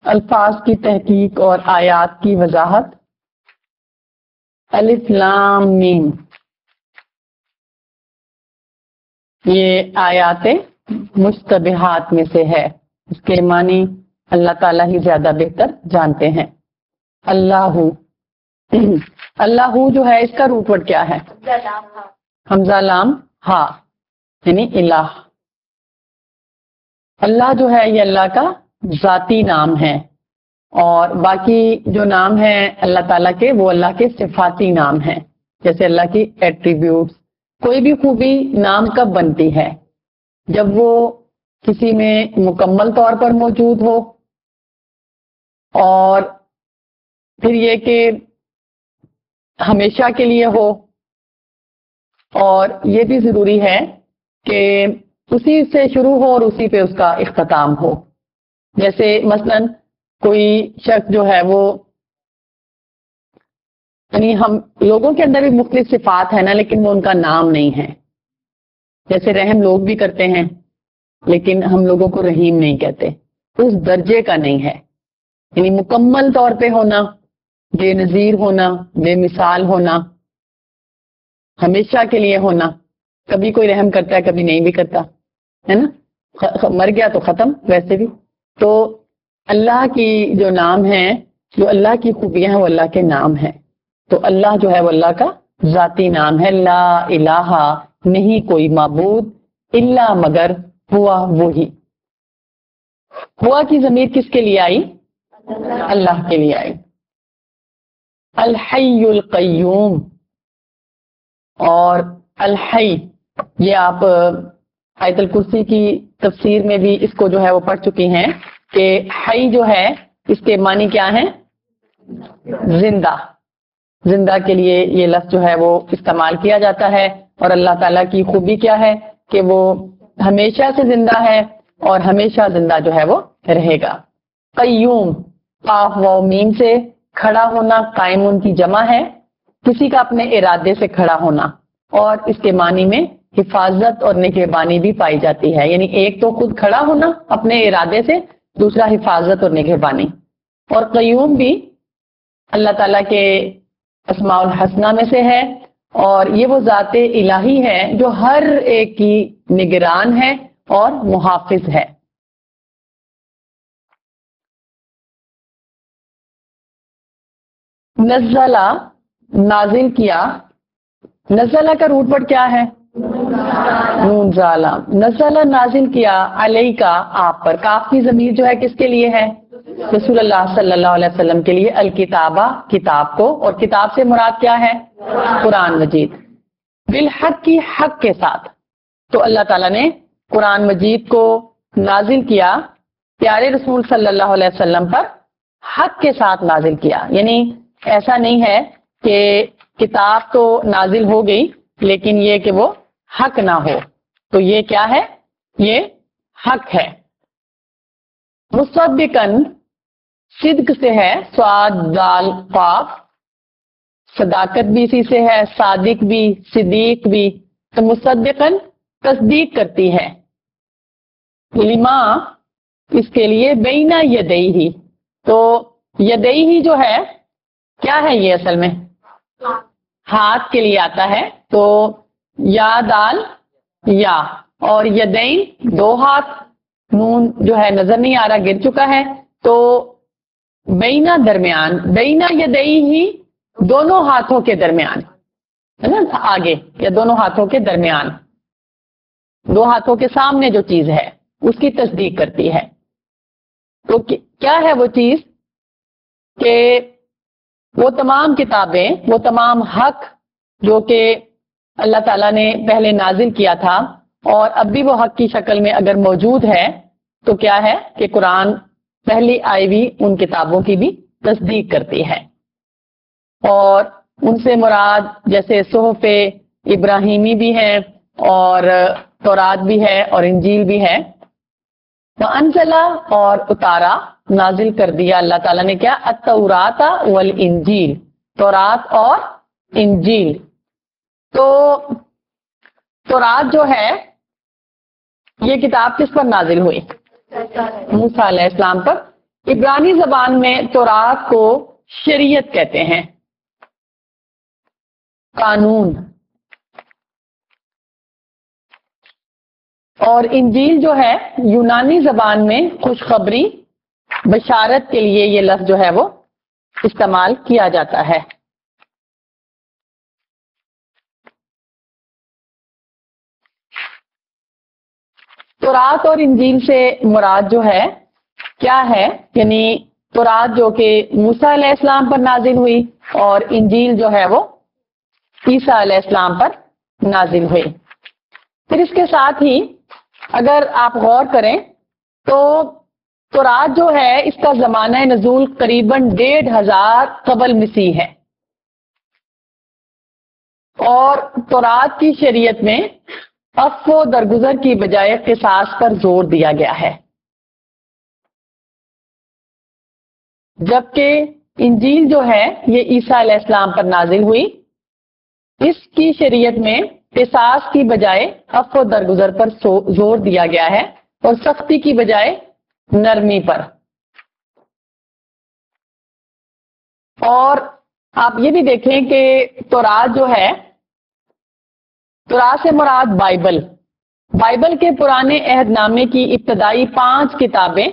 الفاظ کی تحقیق اور آیات کی وضاحت. الف لام میم یہ آیات مشتبہات میں سے ہے. اس کے معنی اللہ تعالیٰ ہی زیادہ بہتر جانتے ہیں. اللہ اللہ جو ہے اس کا روٹ ورڈ کیا ہے؟ حمزہ لام ہا یعنی الہ. اللہ جو ہے یہ اللہ کا ذاتی نام ہے اور باقی جو نام ہیں اللہ تعالیٰ کے وہ اللہ کے صفاتی نام ہیں. جیسے اللہ کی ایٹریبیوٹس. کوئی بھی خوبی نام کب بنتی ہے؟ جب وہ کسی میں مکمل طور پر موجود ہو اور پھر یہ کہ ہمیشہ کے لیے ہو اور یہ بھی ضروری ہے کہ اسی سے شروع ہو اور اسی پہ اس کا اختتام ہو. جیسے مثلا کوئی شخص جو ہے وہ یعنی ہم لوگوں کے اندر بھی مختلف صفات ہیں نا لیکن وہ ان کا نام نہیں ہے. جیسے رحم لوگ بھی کرتے ہیں لیکن ہم لوگوں کو رحیم نہیں کہتے. اس درجے کا نہیں ہے. یعنی مکمل طور پہ ہونا، بے نظیر ہونا، بے مثال ہونا، ہمیشہ کے لیے ہونا. کبھی کوئی رحم کرتا ہے کبھی نہیں بھی کرتا ہے نا. مر گیا تو ختم. ویسے بھی تو اللہ کی جو نام ہے، جو اللہ کی خوبیاں ہیں وہ اللہ کے نام ہیں. تو اللہ جو ہے وہ اللہ کا ذاتی نام ہے. لا الہ نہیں کوئی معبود الا مگر ہوا وہی. ہوا کی ضمیر کس کے لیے آئی؟ اللہ کے لیے آئی. الحی القیوم اور الحی یہ آپ آیت الکرسی کی تفسیر میں بھی اس کو جو ہے وہ پڑھ چکی ہیں کہ حی جو ہے اس کے معنی کیا ہیں؟ زندہ. زندہ کے لیے یہ لفظ جو ہے وہ استعمال کیا جاتا ہے. اور اللہ تعالیٰ کی خوبی کیا ہے کہ وہ ہمیشہ سے زندہ ہے اور ہمیشہ زندہ جو ہے وہ رہے گا. قیوم قاف و میم سے کھڑا ہونا، قائم ان کی جمع ہے. کسی کا اپنے ارادے سے کھڑا ہونا اور اس کے معنی میں حفاظت اور نگہبانی بھی پائی جاتی ہے. یعنی ایک تو خود کھڑا ہونا اپنے ارادے سے، دوسرا حفاظت اور نگہبانی. اور قیوم بھی اللہ تعالیٰ کے اسماء الحسنہ میں سے ہے اور یہ وہ ذات الہی ہے جو ہر ایک کی نگران ہے اور محافظ ہے. نزلہ نازل کیا. نزلہ کا روٹ ورڈ کیا ہے؟ نون زالہ. نزلہ نازل کیا علیہ کا آپ پر. کاف کی ضمیر جو ہے کس کے لیے ہے؟ رسول اللہ صلی اللہ علیہ وسلم کے لیے. الکتابہ کتاب کو. اور کتاب سے مراد کیا ہے؟ قرآن مجید. بالحق کی حق کے ساتھ. تو اللہ تعالیٰ نے قرآن مجید کو نازل کیا پیارے رسول صلی اللہ علیہ وسلم پر حق کے ساتھ نازل کیا. یعنی ایسا نہیں ہے کہ کتاب تو نازل ہو گئی لیکن یہ کہ وہ حق نہ ہو. تو یہ کیا ہے؟ یہ حق ہے. مصدقاً صدق سے ہے. صاد دال قاف. صداقت بھی اسی سے ہے، صادق بھی، صدیق بھی. تو مصدقاً تصدیق کرتی ہے. لما اس کے لیے بینا یدیہ. تو یدیہ جو ہے کیا ہے؟ یہ اصل میں ہاتھ کے لیے آتا ہے. تو یا دال یا اور یدین دو ہاتھ. نون جو ہے نظر نہیں آ رہا، گر چکا ہے. تو بینا درمیان، بینا یدیہ دونوں ہاتھوں کے درمیان ہے نا، آگے یا دونوں ہاتھوں کے درمیان. دو ہاتھوں کے سامنے جو چیز ہے اس کی تصدیق کرتی ہے. تو کیا ہے وہ چیز؟ کہ وہ تمام کتابیں، وہ تمام حق جو کہ اللہ تعالیٰ نے پہلے نازل کیا تھا اور اب بھی وہ حق کی شکل میں اگر موجود ہے تو کیا ہے کہ قرآن پہلی آئی ہوئی ان کتابوں کی بھی تصدیق کرتی ہے. اور ان سے مراد جیسے صحف ابراہیمی بھی ہے اور تورات بھی ہے اور انجیل بھی ہے. وانزلہ اور اتارا، نازل کر دیا اللہ تعالیٰ نے کیا؟ التوراۃ والانجیل، تورات اور انجیل. تو تورات جو ہے یہ کتاب کس پر نازل ہوئی؟ موسیٰ علیہ السلام پر. इब्रानी जबान में तौरात को शरीयत कहते हैं, कानून। और इंजील जो है यूनानी जबान में खुशखबरी, बशारत के लिए ये लफ्ज जो है वो इस्तेमाल किया जाता है। तौरात और इंजील से मुराद जो है क्या है, यानी तौरात जो कि मूसा अलैहिस्सलाम पर नाजिल हुई और इंजील जो है वो ईसा अलैहिस्सलाम पर नाजिल हुई। फिर इसके साथ ही अगर आप गौर करें तो तौरात जो है इसका जमाना नजूल करीबन 1500 कबल मसीह है और तौरात की शरीयत में अफ़्व दरगुजर की बजाय क़िसास पर जोर दिया गया है, जबकि इंजील जो है ये ईसा अलैहिस्सलाम पर नाजिल हुई। इसकी शरीयत में क़िसास की बजाय अफ़्व दरगुजर पर जोर दिया गया है और सख्ती की बजाय नरमी पर। और आप ये भी देखें कि तौरात जो है, तौरात से मुराद बाइबल के पुराने अहदनामे की इब्तदाई 5 किताबें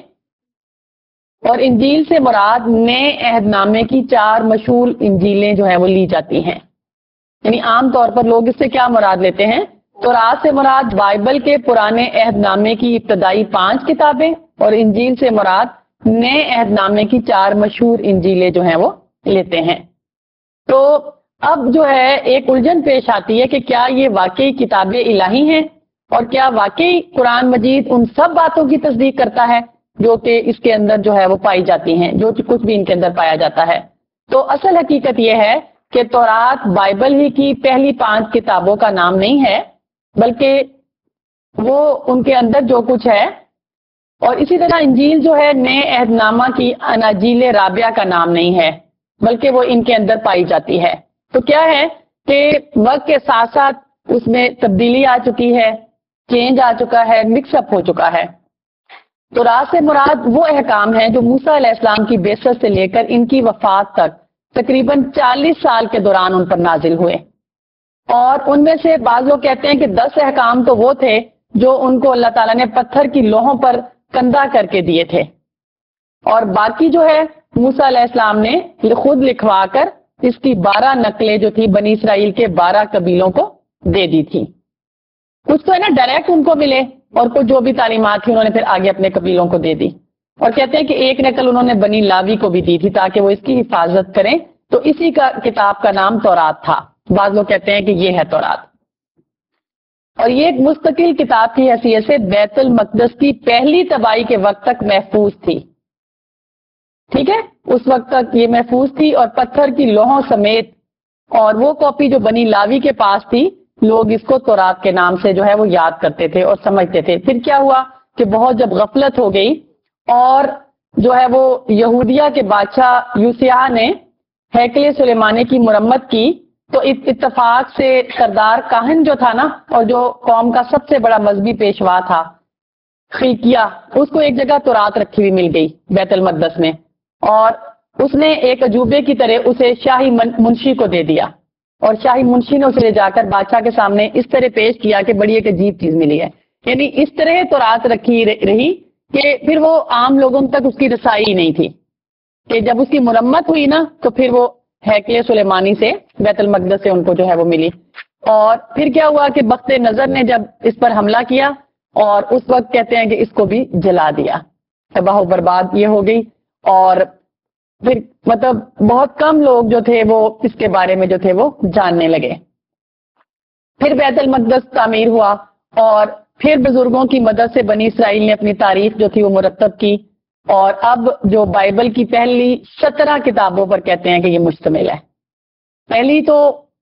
और इंजील से मुराद नए अहदनामे की 4 मशहूर इंजीलें जो है वो ली जाती हैं। यानी आम तौर पर लोग इससे क्या मुराद लेते हैं, तौरात से मुराद बाइबल के पुराने अहदनामे की इब्तदाई 5 किताबें और इंजील से मुराद नए अहदनामे की 4 मशहूर इंजीलें जो हैं वो लेते हैं। तो अब जो है एक उलझन पेश आती है कि क्या ये वाकई किताबें इलाही हैं और क्या वाकई कुरान मजीद उन सब बातों की तस्दीक करता है जो कि इसके अंदर जो है वो पाई जाती हैं, जो कुछ भी इनके अंदर पाया जाता है। तो असल हकीकत यह है कि तौरात बाइबल ही की पहली 5 किताबों का नाम नहीं है, बल्कि वो उनके अंदर जो कुछ है। और इसी तरह इंजील जो है नए अहदनामा की अनाजील राबिया का नाम नहीं है, बल्कि वो इनके अंदर पाई जाती है। तो क्या है कि वक्त के साथ साथ उसमें तब्दीली आ चुकी है, चेंज आ चुका है, मिक्सअप हो चुका है। तौरात से मुराद वो अहकाम है जो मूसा अलैहिस्सलाम की बेसत से लेकर इनकी वफात तक तकरीबन 40 साल के दौरान उन पर नाजिल हुए। और उनमें से बाज लोग कहते हैं कि 10 अहकाम तो वो थे जो उनको अल्लाह ताला ने पत्थर की लोहों पर कंधा करके दिए थे, और बाकी जो है मूसा अलैहिस्सलाम ने खुद लिखवा कर इसकी 12 नकलें जो थी बनी इसराइल के 12 कबीलों को दे दी थी। कुछ तो है ना डायरेक्ट उनको मिले और कुछ जो भी तालीमात थी उन्होंने फिर आगे अपने कबीलों को दे दी। और कहते हैं कि एक नकल उन्होंने बनी लावी को भी दी थी ताकि वो इसकी हिफाजत करें, तो इसी का किताब का नाम तौरात था। बाद लोग कहते हैं कि ये है तौरात, और ये एक मुस्तकिल किताब की हैसियत से बैतुल मक़दस की पहली तबाही के वक्त तक महफूज थी। ठीक है, उस वक्त तक ये महफूज थी और पत्थर की लोहों समेत। और वो कॉपी जो बनी लावी के पास थी, लोग इसको तौरात के नाम से जो है वो याद करते थे और समझते थे। फिर क्या हुआ कि बहुत जब गफलत हो गई और जो है वो यहूदिया के बादशाह यूसिया ने हैकले सुलेमानी की मुरम्मत की, तो इत्तफाक से सरदार काहन जो था ना, और जो कौम का सबसे बड़ा मजहबी पेशवा था खिलकिया, उसको एक जगह तौरात रखी हुई मिल गई बैतुल मक़दस में, और उसने एक अजूबे की तरह उसे शाही मुंशी को दे दिया। और शाही मुंशी ने उसे ले जाकर बादशाह के सामने इस तरह पेश किया कि बड़ी एक अजीब चीज मिली है। यानी इस तरह तौरात रखी रही कि फिर वो आम लोगों तक उसकी रसाई नहीं थी, कि जब उसकी मुरम्मत हुई ना तो फिर वो हैकले सुलेमानी से बैतुल मक़दस से उनको जो है वो मिली। और फिर क्या हुआ कि बख्ते नजर ने जब इस पर हमला किया और उस वक्त कहते हैं कि इसको भी जला दिया, तबाह बर्बाद ये हो गई। और फिर मतलब बहुत कम लोग जो थे वो इसके बारे में जो थे वो जानने लगे। फिर बैतुल मक़दस तामीर हुआ और फिर बुजुर्गों की मदद से बनी इसराइल ने अपनी तारीख जो थी वो मुरत्तब की, और अब जो बाइबल की पहली 17 किताबों पर कहते हैं कि ये मुश्तमिल है। पहली तो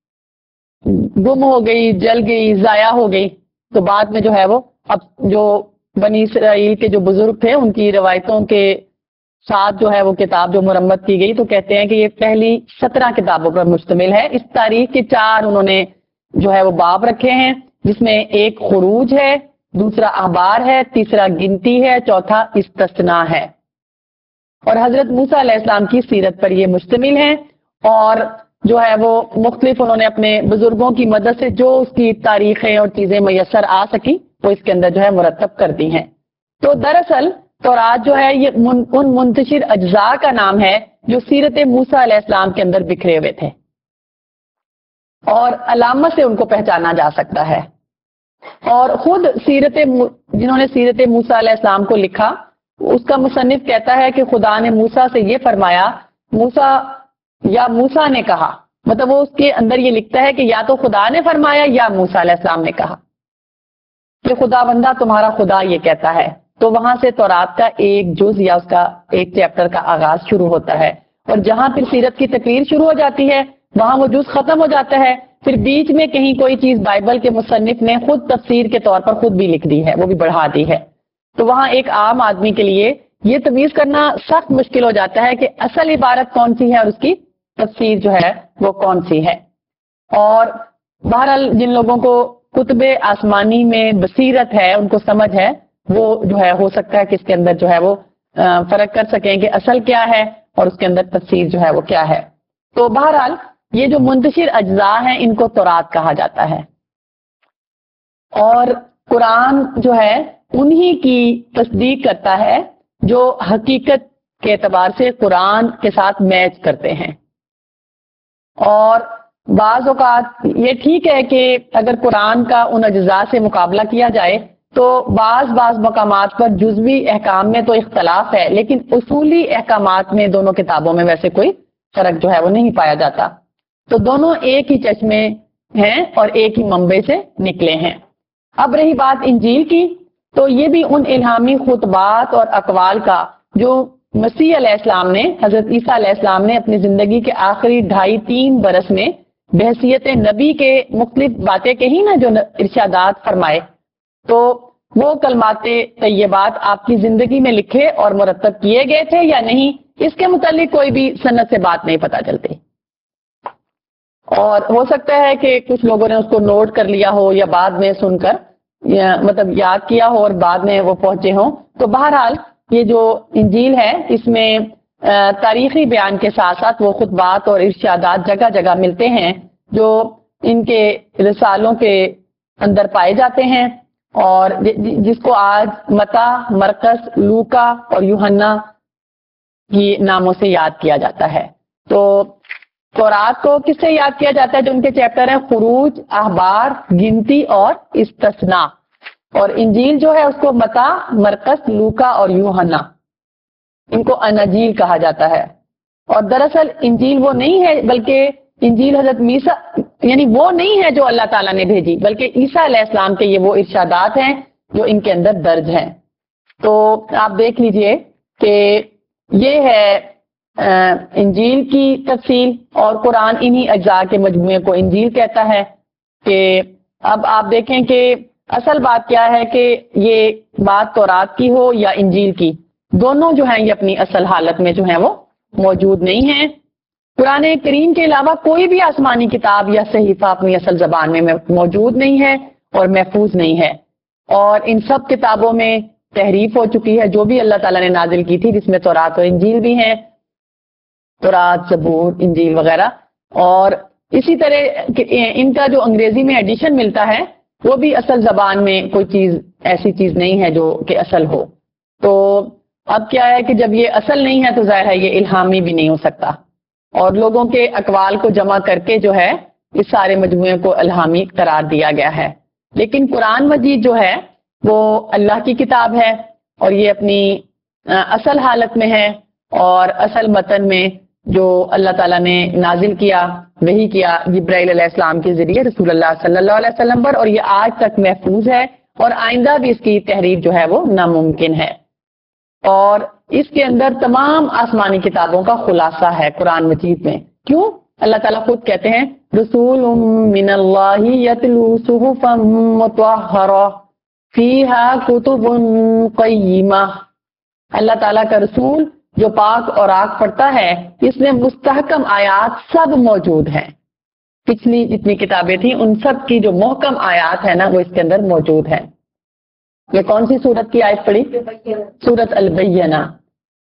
गुम हो गई, जल गई, जाया हो गई, तो बाद में जो है वो अब जो बनी इसराइल के जो बुजुर्ग थे उनकी रवायतों के साथ जो है वो किताब जो मुरम्मत की गई, तो कहते हैं कि ये पहली 17 किताबों पर मुश्तमिल है। इस तारीख के 4 उन्होंने जो है वो बाब रखे हैं, जिसमें एक खुरूज है, दूसरा अहबार है, तीसरा गिनती है, चौथा इस्तस्ना है। اور حضرت موسیٰ علیہ السلام کی سیرت پر یہ مشتمل ہیں، اور جو ہے وہ مختلف انہوں نے اپنے بزرگوں کی مدد سے جو اس کی تاریخیں اور چیزیں میسر آ سکی وہ اس کے اندر جو ہے مرتب کر دی ہیں۔ تو دراصل تورات جو ہے یہ ان منتشر اجزاء کا نام ہے جو سیرت موسیٰ علیہ السلام کے اندر بکھرے ہوئے تھے، اور علامت سے ان کو پہچانا جا سکتا ہے۔ اور خود جنہوں نے سیرت موسیٰ علیہ السلام کو لکھا، اس کا مصنف کہتا ہے کہ خدا نے موسیٰ سے یہ فرمایا، موسیٰ نے کہا، مطلب وہ اس کے اندر یہ لکھتا ہے کہ یا تو خدا نے فرمایا یا موسیٰ علیہ السلام نے کہا کہ خدا بندہ تمہارا خدا یہ کہتا ہے۔ تو وہاں سے تورات کا ایک جز یا اس کا ایک چیپٹر کا آغاز شروع ہوتا ہے، اور جہاں پھر سیرت کی تقریر شروع ہو جاتی ہے وہاں وہ جز ختم ہو جاتا ہے۔ پھر بیچ میں کہیں کوئی چیز بائبل کے مصنف نے خود تفسیر کے طور پر خود بھی لکھ دی ہے، وہ بھی بڑھا دی ہے، تو وہاں ایک عام آدمی کے لیے یہ تمیز کرنا سخت مشکل ہو جاتا ہے کہ اصل عبارت کون سی ہے اور اس کی تفسیر جو ہے وہ کون سی ہے۔ اور بہرحال جن لوگوں کو کتب آسمانی میں بصیرت ہے، ان کو سمجھ ہے، وہ جو ہے ہو سکتا ہے کہ اس کے اندر جو ہے وہ فرق کر سکیں کہ اصل کیا ہے اور اس کے اندر تفسیر جو ہے وہ کیا ہے۔ تو بہرحال یہ جو منتشر اجزاء ہیں ان کو تورات کہا جاتا ہے، اور قرآن جو ہے انہی کی تصدیق کرتا ہے جو حقیقت کے اعتبار سے قرآن کے ساتھ میچ کرتے ہیں۔ اور بعض اوقات یہ ٹھیک ہے کہ اگر قرآن کا ان اجزاء سے مقابلہ کیا جائے تو بعض مقامات پر جزوی احکام میں تو اختلاف ہے، لیکن اصولی احکامات میں دونوں کتابوں میں ویسے کوئی فرق جو ہے وہ نہیں پایا جاتا، تو دونوں ایک ہی چشمے ہیں اور ایک ہی منبع سے نکلے ہیں۔ اب رہی بات انجیل کی، تو یہ بھی ان الہامی خطبات اور اقوال کا جو مسیح علیہ السلام نے، حضرت عیسیٰ علیہ السلام نے اپنی زندگی کے آخری 2.5-3 برس میں بحیثیت نبی کے مختلف باتیں کہی نا، جو ارشادات فرمائے، تو وہ کلمات طیبات آپ کی زندگی میں لکھے اور مرتب کیے گئے تھے یا نہیں، اس کے متعلق کوئی بھی سند سے بات نہیں پتہ چلتی، اور ہو سکتا ہے کہ کچھ لوگوں نے اس کو نوٹ کر لیا ہو یا بعد میں سن کر مطلب یاد کیا ہو اور بعد میں وہ پہنچے ہوں۔ تو بہرحال یہ جو انجیل ہے اس میں تاریخی بیان کے ساتھ ساتھ وہ خطبات اور ارشادات جگہ جگہ ملتے ہیں جو ان کے رسالوں کے اندر پائے جاتے ہیں، اور جس کو آج متی، مرقس، لوکا اور یوحنا کی ناموں سے یاد کیا جاتا ہے۔ تو تورات کو کس سے یاد کیا جاتا ہے؟ جو ان کے چیپٹر ہیں خروج، اخبار، گنتی اور استثناء، اور انجیل جو ہے اس کو متی، مرقس، لوکا اور یوحنا، ان کو اناجیل کہا جاتا ہے۔ اور دراصل انجیل وہ نہیں ہے، بلکہ انجیل حضرت موسیٰ یعنی وہ نہیں ہے جو اللہ تعالیٰ نے بھیجی، بلکہ عیسیٰ علیہ السلام کے یہ وہ ارشادات ہیں جو ان کے اندر درج ہیں۔ تو آپ دیکھ لیجئے کہ یہ ہے انجیل کی تفصیل، اور قرآن انہی اجزاء کے مجموعے کو انجیل کہتا ہے۔ کہ اب آپ دیکھیں کہ اصل بات کیا ہے کہ یہ بات تورات کی ہو یا انجیل کی، دونوں جو ہیں یہ اپنی اصل حالت میں جو ہیں وہ موجود نہیں ہیں۔ قرآن کریم کے علاوہ کوئی بھی آسمانی کتاب یا صحیفہ اپنی اصل زبان میں موجود نہیں ہے اور محفوظ نہیں ہے، اور ان سب کتابوں میں تحریف ہو چکی ہے جو بھی اللہ تعالیٰ نے نازل کی تھی، جس میں تورات اور انجیل بھی ہیں، تورات، زبور، انجیل وغیرہ۔ اور اسی طرح ان کا جو انگریزی میں ایڈیشن ملتا ہے وہ بھی اصل زبان میں کوئی چیز ایسی چیز نہیں ہے جو کہ اصل ہو۔ تو اب کیا ہے کہ جب یہ اصل نہیں ہے تو ظاہر ہے یہ الہامی بھی نہیں ہو سکتا، اور لوگوں کے اقوال کو جمع کر کے جو ہے اس سارے مجموعے کو الہامی قرار دیا گیا ہے۔ لیکن قرآن مجید جو ہے وہ اللہ کی کتاب ہے، اور یہ اپنی اصل حالت میں ہے، اور اصل متن میں جو اللہ تعالیٰ نے نازل کیا، وحی کیا جبرائیل علیہ السلام کے ذریعے رسول اللہ صلی اللہ علیہ وسلم پر، اور یہ آج تک محفوظ ہے، اور آئندہ بھی اس کی تحریف جو ہے وہ ناممکن ہے۔ اور اس کے اندر تمام آسمانی کتابوں کا خلاصہ ہے قرآن مجید میں۔ کیوں؟ اللہ تعالیٰ خود کہتے ہیں رسول من اللہ یتلو صحفا مطہرہ فیہا کتب قیمہ، اللہ تعالیٰ کا رسول جو پاک اور آگ پڑھتا ہے، اس میں مستحکم آیات سب موجود ہیں۔ پچھلی جتنی کتابیں تھیں ان سب کی جو محکم آیات ہے نا وہ اس کے اندر موجود ہے۔ یہ کون سی سورت کی آیت پڑھی؟ سورت البینہ۔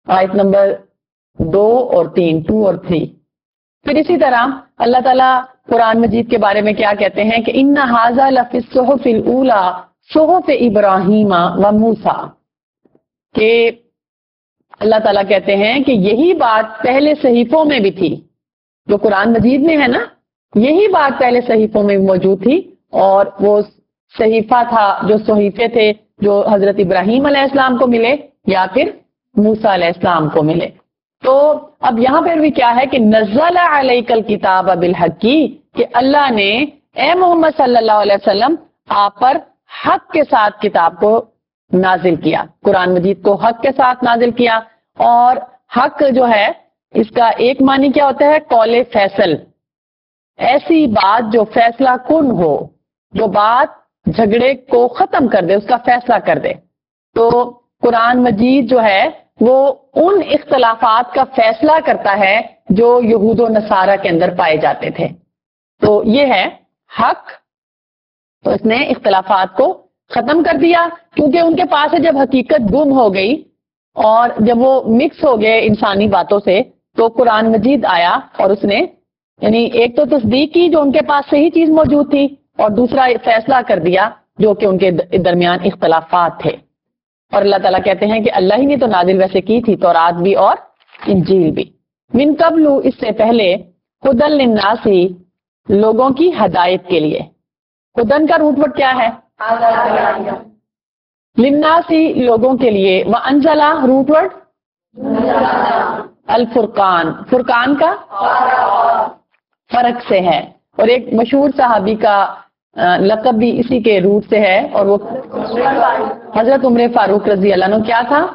آیت نمبر 2 اور 3، 2 اور 3۔ پھر اسی طرح اللہ تعالیٰ قرآن مجید کے بارے میں کیا کہتے ہیں کہ ان ھذا لفی الصحف الاولی صحف ابراہیم و موسیٰ، کہ اللہ تعالیٰ کہتے ہیں کہ یہی بات پہلے صحیفوں میں بھی تھی، جو قرآن مجید میں ہے نا، یہی بات پہلے صحیفوں میں موجود تھی، اور وہ صحیفہ تھا، جو صحیفے تھے جو حضرت ابراہیم علیہ السلام کو ملے یا پھر موسیٰ علیہ السلام کو ملے۔ تو اب یہاں پر بھی کیا ہے کہ نزل علیک الکتاب بالحق، کہ اللہ نے اے محمد صلی اللہ علیہ وسلم آپ پر حق کے ساتھ کتاب کو نازل کیا، قرآن مجید کو حق کے ساتھ نازل کیا۔ اور حق جو ہے اس کا ایک معنی کیا ہوتا ہے؟ قول فیصل، ایسی بات جو فیصلہ کن ہو، جو بات جھگڑے کو ختم کر دے، اس کا فیصلہ کر دے۔ تو قرآن مجید جو ہے وہ ان اختلافات کا فیصلہ کرتا ہے جو یہود و نصارہ کے اندر پائے جاتے تھے۔ تو یہ ہے حق۔ تو اس نے اختلافات کو ختم کر دیا، کیونکہ ان کے پاس جب حقیقت گم ہو گئی اور جب وہ مکس ہو گئے انسانی باتوں سے، تو قرآن مجید آیا اور اس نے یعنی ایک تو تصدیق کی جو ان کے پاس صحیح چیز موجود تھی، اور دوسرا فیصلہ کر دیا جو کہ ان کے درمیان اختلافات تھے۔ اور اللہ تعالیٰ کہتے ہیں کہ اللہ ہی نے تو نازل ویسے کی تھی تورات بھی اور انجیل بھی، من قبل، اس سے پہلے، ہدی للناس، لوگوں کی ہدایت کے لیے۔ ہدن کا روٹ ورڈ کیا ہے؟ للناس، لوگوں کے لیے، وانزل، روٹ ورڈ الفرقان، فرقان کا فرق سے ہے۔ اور ایک مشہور صحابی کا لقب بھی اسی کے روٹ سے ہے، اور وہ حضرت عمر فاروق رضی اللہ عنہ کیا تھا؟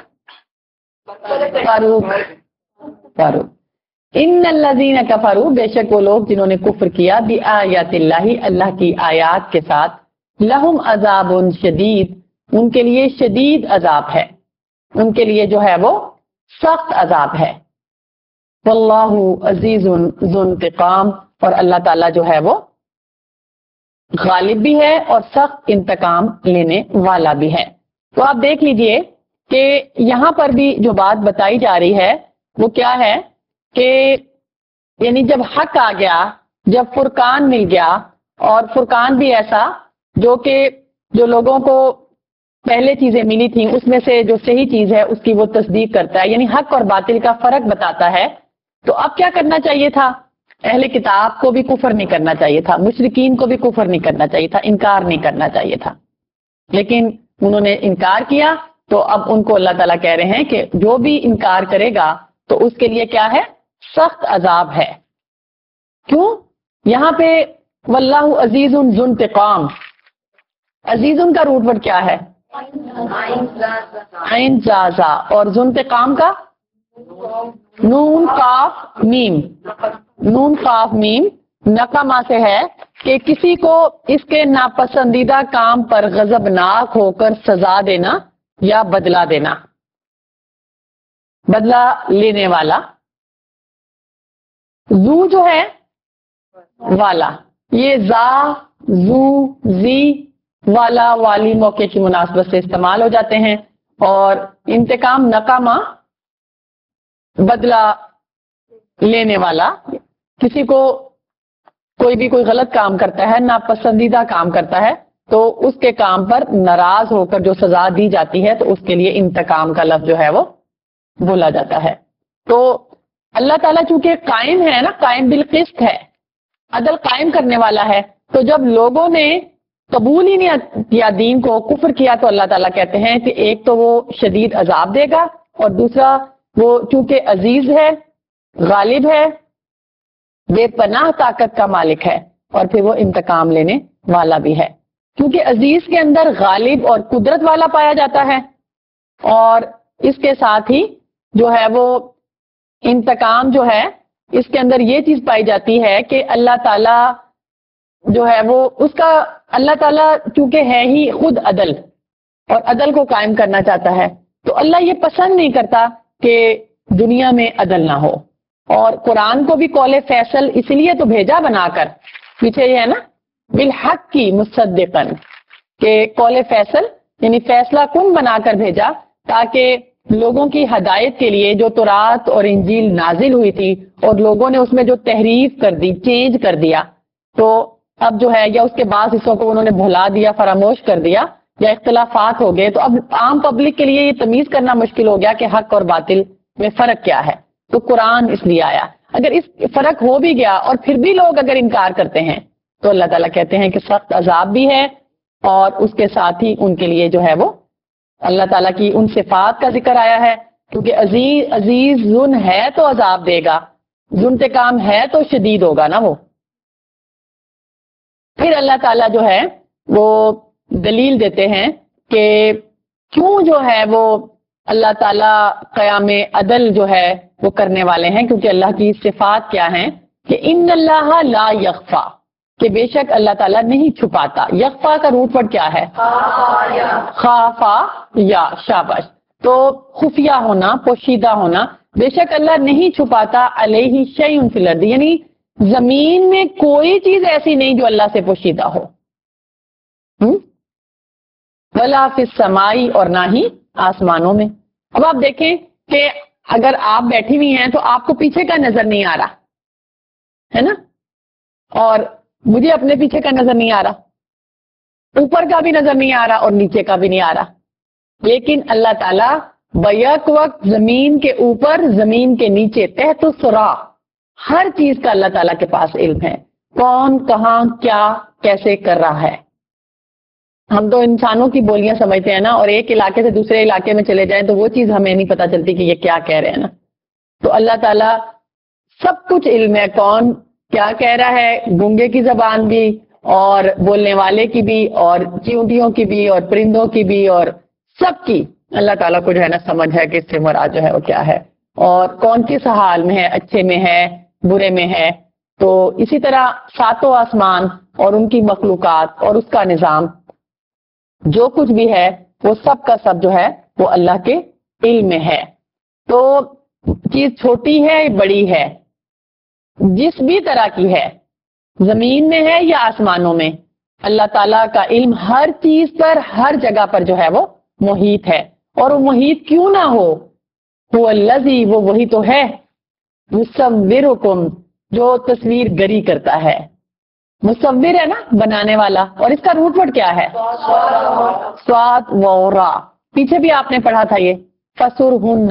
فاروق۔ ان الذین کفروا، بے شک وہ لوگ جنہوں نے کفر کیا، بآیات اللہ، اللہ کی آیات کے ساتھ، لہم عذاب شدید، ان کے لیے شدید عذاب ہے، ان کے لیے جو ہے وہ سخت عذاب ہے۔ واللہ عزیز ذو انتقام، اور اللہ تعالیٰ جو ہے وہ غالب بھی ہے اور سخت انتقام لینے والا بھی ہے۔ تو آپ دیکھ لیجئے کہ یہاں پر بھی جو بات بتائی جا رہی ہے وہ کیا ہے کہ یعنی جب حق آ گیا، جب فرقان مل گیا، اور فرقان بھی ایسا جو کہ جو لوگوں کو پہلے چیزیں ملی تھیں اس میں سے جو صحیح چیز ہے اس کی وہ تصدیق کرتا ہے، یعنی حق اور باطل کا فرق بتاتا ہے۔ تو اب کیا کرنا چاہیے تھا؟ اہل کتاب کو بھی کفر نہیں کرنا چاہیے تھا، مشرکین کو بھی کفر نہیں کرنا چاہیے تھا، انکار نہیں کرنا چاہیے تھا، لیکن انہوں نے انکار کیا۔ تو اب ان کو اللہ تعالیٰ کہہ رہے ہیں کہ جو بھی انکار کرے گا تو اس کے لیے کیا ہے؟ سخت عذاب ہے۔ کیوں؟ یہاں پہ واللہ عزیز ذو انتقام، عزیز کا روٹ ورڈ کیا ہے؟ عین زازا، اور ذو انتقام کا نون قاف میم، نون قاف میم نقمہ سے ہے کہ کسی کو اس کے ناپسندیدہ کام پر غضبناک ہو کر سزا دینا یا بدلہ دینا، بدلہ لینے والا۔ زو جو ہے والا، یہ زا، زو، زی، والا، والی موقع کی مناسبت سے استعمال ہو جاتے ہیں، اور انتقام نقمہ بدلہ لینے والا۔ کسی کو کوئی غلط کام کرتا ہے، ناپسندیدہ کام کرتا ہے، تو اس کے کام پر ناراض ہو کر جو سزا دی جاتی ہے تو اس کے لیے انتقام کا لفظ جو ہے وہ بولا جاتا ہے۔ تو اللہ تعالیٰ چونکہ قائم ہے نا، قائم بالقسط ہے، عدل قائم کرنے والا ہے، تو جب لوگوں نے قبول ہی نہیں کیا دین کو، کفر کیا، تو اللہ تعالیٰ کہتے ہیں کہ ایک تو وہ شدید عذاب دے گا، اور دوسرا وہ چونکہ عزیز ہے، غالب ہے، بے پناہ طاقت کا مالک ہے، اور پھر وہ انتقام لینے والا بھی ہے، کیونکہ عزیز کے اندر غالب اور قدرت والا پایا جاتا ہے، اور اس کے ساتھ ہی جو ہے وہ انتقام جو ہے اس کے اندر یہ چیز پائی جاتی ہے کہ اللہ تعالیٰ جو ہے وہ اس کا، اللہ تعالیٰ چونکہ ہے ہی خود عدل، اور عدل کو قائم کرنا چاہتا ہے، تو اللہ یہ پسند نہیں کرتا کہ دنیا میں عدل نہ ہو۔ اور قرآن کو بھی قول فیصل اس لیے تو بھیجا بنا کر، پیچھے یہ ہے نا بالحق کی مصدقاً، کہ قول فیصل یعنی فیصلہ کن بنا کر بھیجا، تاکہ لوگوں کی ہدایت کے لیے جو تورات اور انجیل نازل ہوئی تھی اور لوگوں نے اس میں جو تحریف کر دی، چینج کر دیا، تو اب جو ہے یا اس کے بعض حصوں کو انہوں نے بھلا دیا، فراموش کر دیا، یا اختلافات ہو گئے، تو اب عام پبلک کے لیے یہ تمیز کرنا مشکل ہو گیا کہ حق اور باطل میں فرق کیا ہے. تو قرآن اس لیے آیا. اگر اس فرق ہو بھی گیا اور پھر بھی لوگ اگر انکار کرتے ہیں تو اللہ تعالیٰ کہتے ہیں کہ سخت عذاب بھی ہے، اور اس کے ساتھ ہی ان کے لیے جو ہے وہ اللہ تعالیٰ کی ان صفات کا ذکر آیا ہے، کیونکہ عزیز ذن ہے تو عذاب دے گا، ذوانتقام ہے تو شدید ہوگا نا وہ. پھر اللہ تعالیٰ جو ہے وہ دلیل دیتے ہیں کہ کیوں جو ہے وہ اللہ تعالیٰ قیام عدل جو ہے وہ کرنے والے ہیں، کیونکہ اللہ کی صفات کیا ہیں کہ ان اللہ لا یخفا، کہ بے شک اللہ تعالیٰ نہیں چھپاتا. یخفا کا روٹ ورڈ کیا ہے؟ خافا یا، شاباش. تو خفیہ ہونا، پوشیدہ ہونا. بے شک اللہ نہیں چھپاتا علیہ شیء فی الارض، یعنی زمین میں کوئی چیز ایسی نہیں جو اللہ سے پوشیدہ ہو. ولا فی السماء، اور نہ ہی آسمانوں میں. اب آپ دیکھیں کہ اگر آپ بیٹھی ہوئی ہیں تو آپ کو پیچھے کا نظر نہیں آ رہا ہے نا، اور مجھے اپنے پیچھے کا نظر نہیں آ رہا، اوپر کا بھی نظر نہیں آ رہا اور نیچے کا بھی نہیں آ رہا. لیکن اللہ تعالیٰ بیک وقت زمین کے اوپر، زمین کے نیچے، تحت الثرى، ہر چیز کا اللہ تعالیٰ کے پاس علم ہے. کون کہاں کیا کیسے کر رہا ہے. ہم تو انسانوں کی بولیاں سمجھتے ہیں نا، اور ایک علاقے سے دوسرے علاقے میں چلے جائیں تو وہ چیز ہمیں نہیں پتا چلتی کہ یہ کیا کہہ رہے ہیں نا. تو اللہ تعالیٰ سب کچھ علم ہے، کون کیا کہہ رہا ہے، گونگے کی زبان بھی اور بولنے والے کی بھی اور چیونٹیوں کی بھی اور پرندوں کی بھی اور سب کی اللہ تعالیٰ کو جو ہے نا سمجھ ہے کہ اس سے مراد جو ہے وہ کیا ہے، اور کون کس حال میں ہے، اچھے میں ہے، برے میں ہے. تو اسی طرح ساتوں آسمان اور ان کی مخلوقات اور اس کا نظام جو کچھ بھی ہے وہ سب کا سب جو ہے وہ اللہ کے علم میں ہے. تو چیز چھوٹی ہے بڑی ہے، جس بھی طرح کی ہے، زمین میں ہے یا آسمانوں میں، اللہ تعالیٰ کا علم ہر چیز پر، ہر جگہ پر جو ہے وہ محیط ہے. اور وہ محیط کیوں نہ ہو، وہ الذی، وہ وہی تو ہے، یصورکم، جو تصویر گری کرتا ہے. مصور ہے نا، بنانے والا، اور اس کا روٹ ورڈ کیا ہے؟ سواد و را. پیچھے بھی آپ نے پڑھا تھا یہ فسرہن،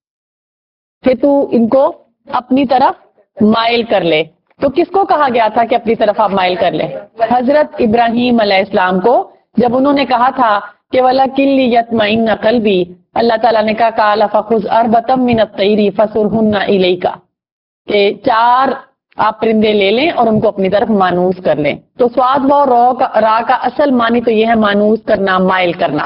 پھر تو ان کو اپنی طرف مائل کر لے. تو کس کو کہا گیا تھا کہ اپنی طرف آپ مائل کر لیں؟ حضرت ابراہیم علیہ السلام کو، جب انہوں نے کہا تھا کہ وَلَكِنْ لِيَطْمَئِنَّ قَلْبِي، اللہ تعالیٰ نے کہا قَالَ فَخُذْ أَرْبَةً مِّنَ الطَّيْرِ فَصُرْهُنَّ إِلَيْكَ، کہ 4 آپ پرندے لے لیں اور ان کو اپنی طرف مانوس کر لیں. تو سواد و را کا اصل معنی تو یہ ہے مانوس کرنا، مائل کرنا.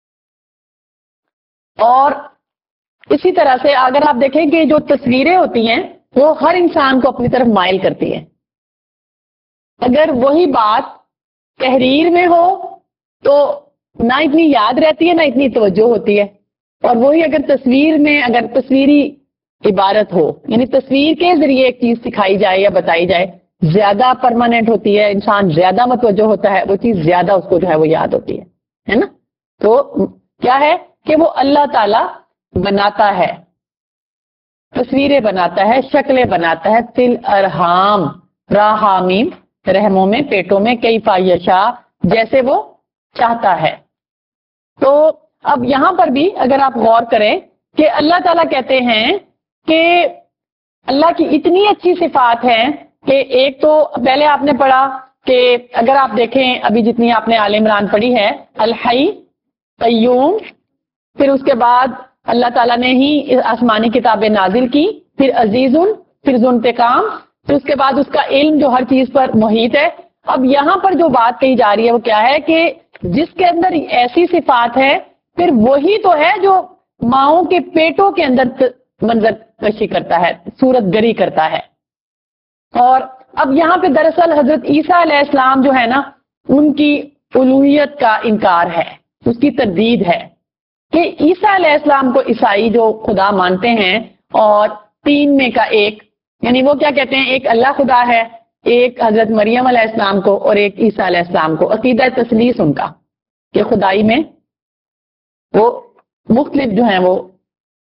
اور اسی طرح سے اگر آپ دیکھیں کہ جو تصویریں ہوتی ہیں وہ ہر انسان کو اپنی طرف مائل کرتی ہیں. اگر وہی بات تحریر میں ہو تو نہ اتنی یاد رہتی ہے نہ اتنی توجہ ہوتی ہے، اور وہی اگر تصویر میں، اگر تصویری عبارت ہو، یعنی تصویر کے ذریعے ایک چیز سکھائی جائے یا بتائی جائے، زیادہ پرماننٹ ہوتی ہے، انسان زیادہ متوجہ ہوتا ہے، وہ چیز زیادہ اس کو جو ہے وہ یاد ہوتی ہے نا. تو کیا ہے کہ وہ اللہ تعالی بناتا ہے، تصویریں بناتا ہے، شکلیں بناتا ہے. فی الارحام، راحامیم، رحموں میں، پیٹوں میں، کیفا یشاء، جیسے وہ چاہتا ہے. تو اب یہاں پر بھی اگر آپ غور کریں کہ اللہ تعالیٰ کہتے ہیں کہ اللہ کی اتنی اچھی صفات ہیں کہ ایک تو پہلے آپ نے پڑھا کہ اگر آپ دیکھیں ابھی جتنی آپ نے آل عمران پڑھی ہے، الحی، قیوم، پھر اس کے بعد اللہ تعالیٰ نے ہی آسمانی کتابیں نازل کی، پھر عزیز، پھر ذو انتقام، پھر اس کے بعد اس کا علم جو ہر چیز پر محیط ہے. اب یہاں پر جو بات کہی جا رہی ہے وہ کیا ہے کہ جس کے اندر ایسی صفات ہے پھر وہی تو ہے جو ماؤں کے پیٹوں کے اندر منظر کشی کرتا ہے، صورت گری کرتا ہے. اور اب یہاں پہ دراصل حضرت عیسیٰ علیہ السلام جو ہے نا، ان کی الوہیت کا انکار ہے، اس کی تردید ہے کہ عیسیٰ علیہ السلام کو عیسائی جو خدا مانتے ہیں اور 3 میں کا ایک، یعنی وہ کیا کہتے ہیں، ایک اللہ خدا ہے، ایک حضرت مریم علیہ السلام کو اور ایک عیسیٰ علیہ السلام کو. عقیدہ تثلیث ان کا کہ خدائی میں وہ مختلف جو ہیں وہ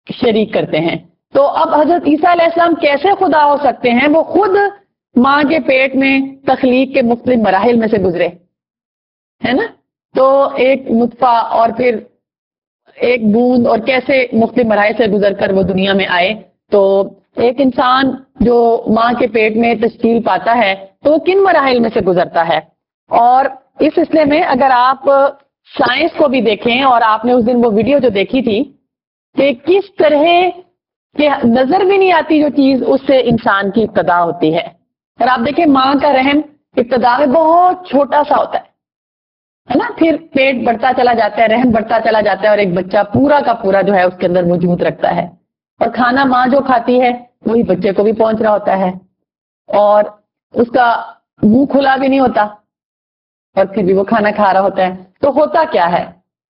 शरीक करते हैं। तो अब हजरत ईसा अलैहिस्सलाम कैसे खुदा हो सकते हैं? वो खुद माँ के पेट में तख्लीक के मुख्तलिफ मराहिल में से गुजरे, है ना। तो एक नुत्फा और फिर एक बूंद, और कैसे मुख्तलिफ मराहिल से गुजर कर वो दुनिया में आए। तो एक इंसान जो माँ के पेट में तश्कील पाता है तो वो किन मराहिल में से गुजरता है। और इस सिलसिले में अगर आप साइंस को भी देखें, और आपने उस दिन वो वीडियो जो देखी थी कि किस तरह के नजर भी नहीं आती जो चीज, उससे इंसान की इब्तदा होती है। और आप देखें माँ का रहम इब्तदा में बहुत छोटा सा होता है ना, फिर पेट बढ़ता चला जाता है, रहम बढ़ता चला जाता है, और एक बच्चा पूरा का पूरा जो है उसके अंदर मौजूद रखता है। और खाना माँ जो खाती है वही बच्चे को भी पहुंच रहा होता है, और उसका मुंह खुला भी नहीं होता और फिर भी वो खाना खा रहा होता है। तो होता क्या है?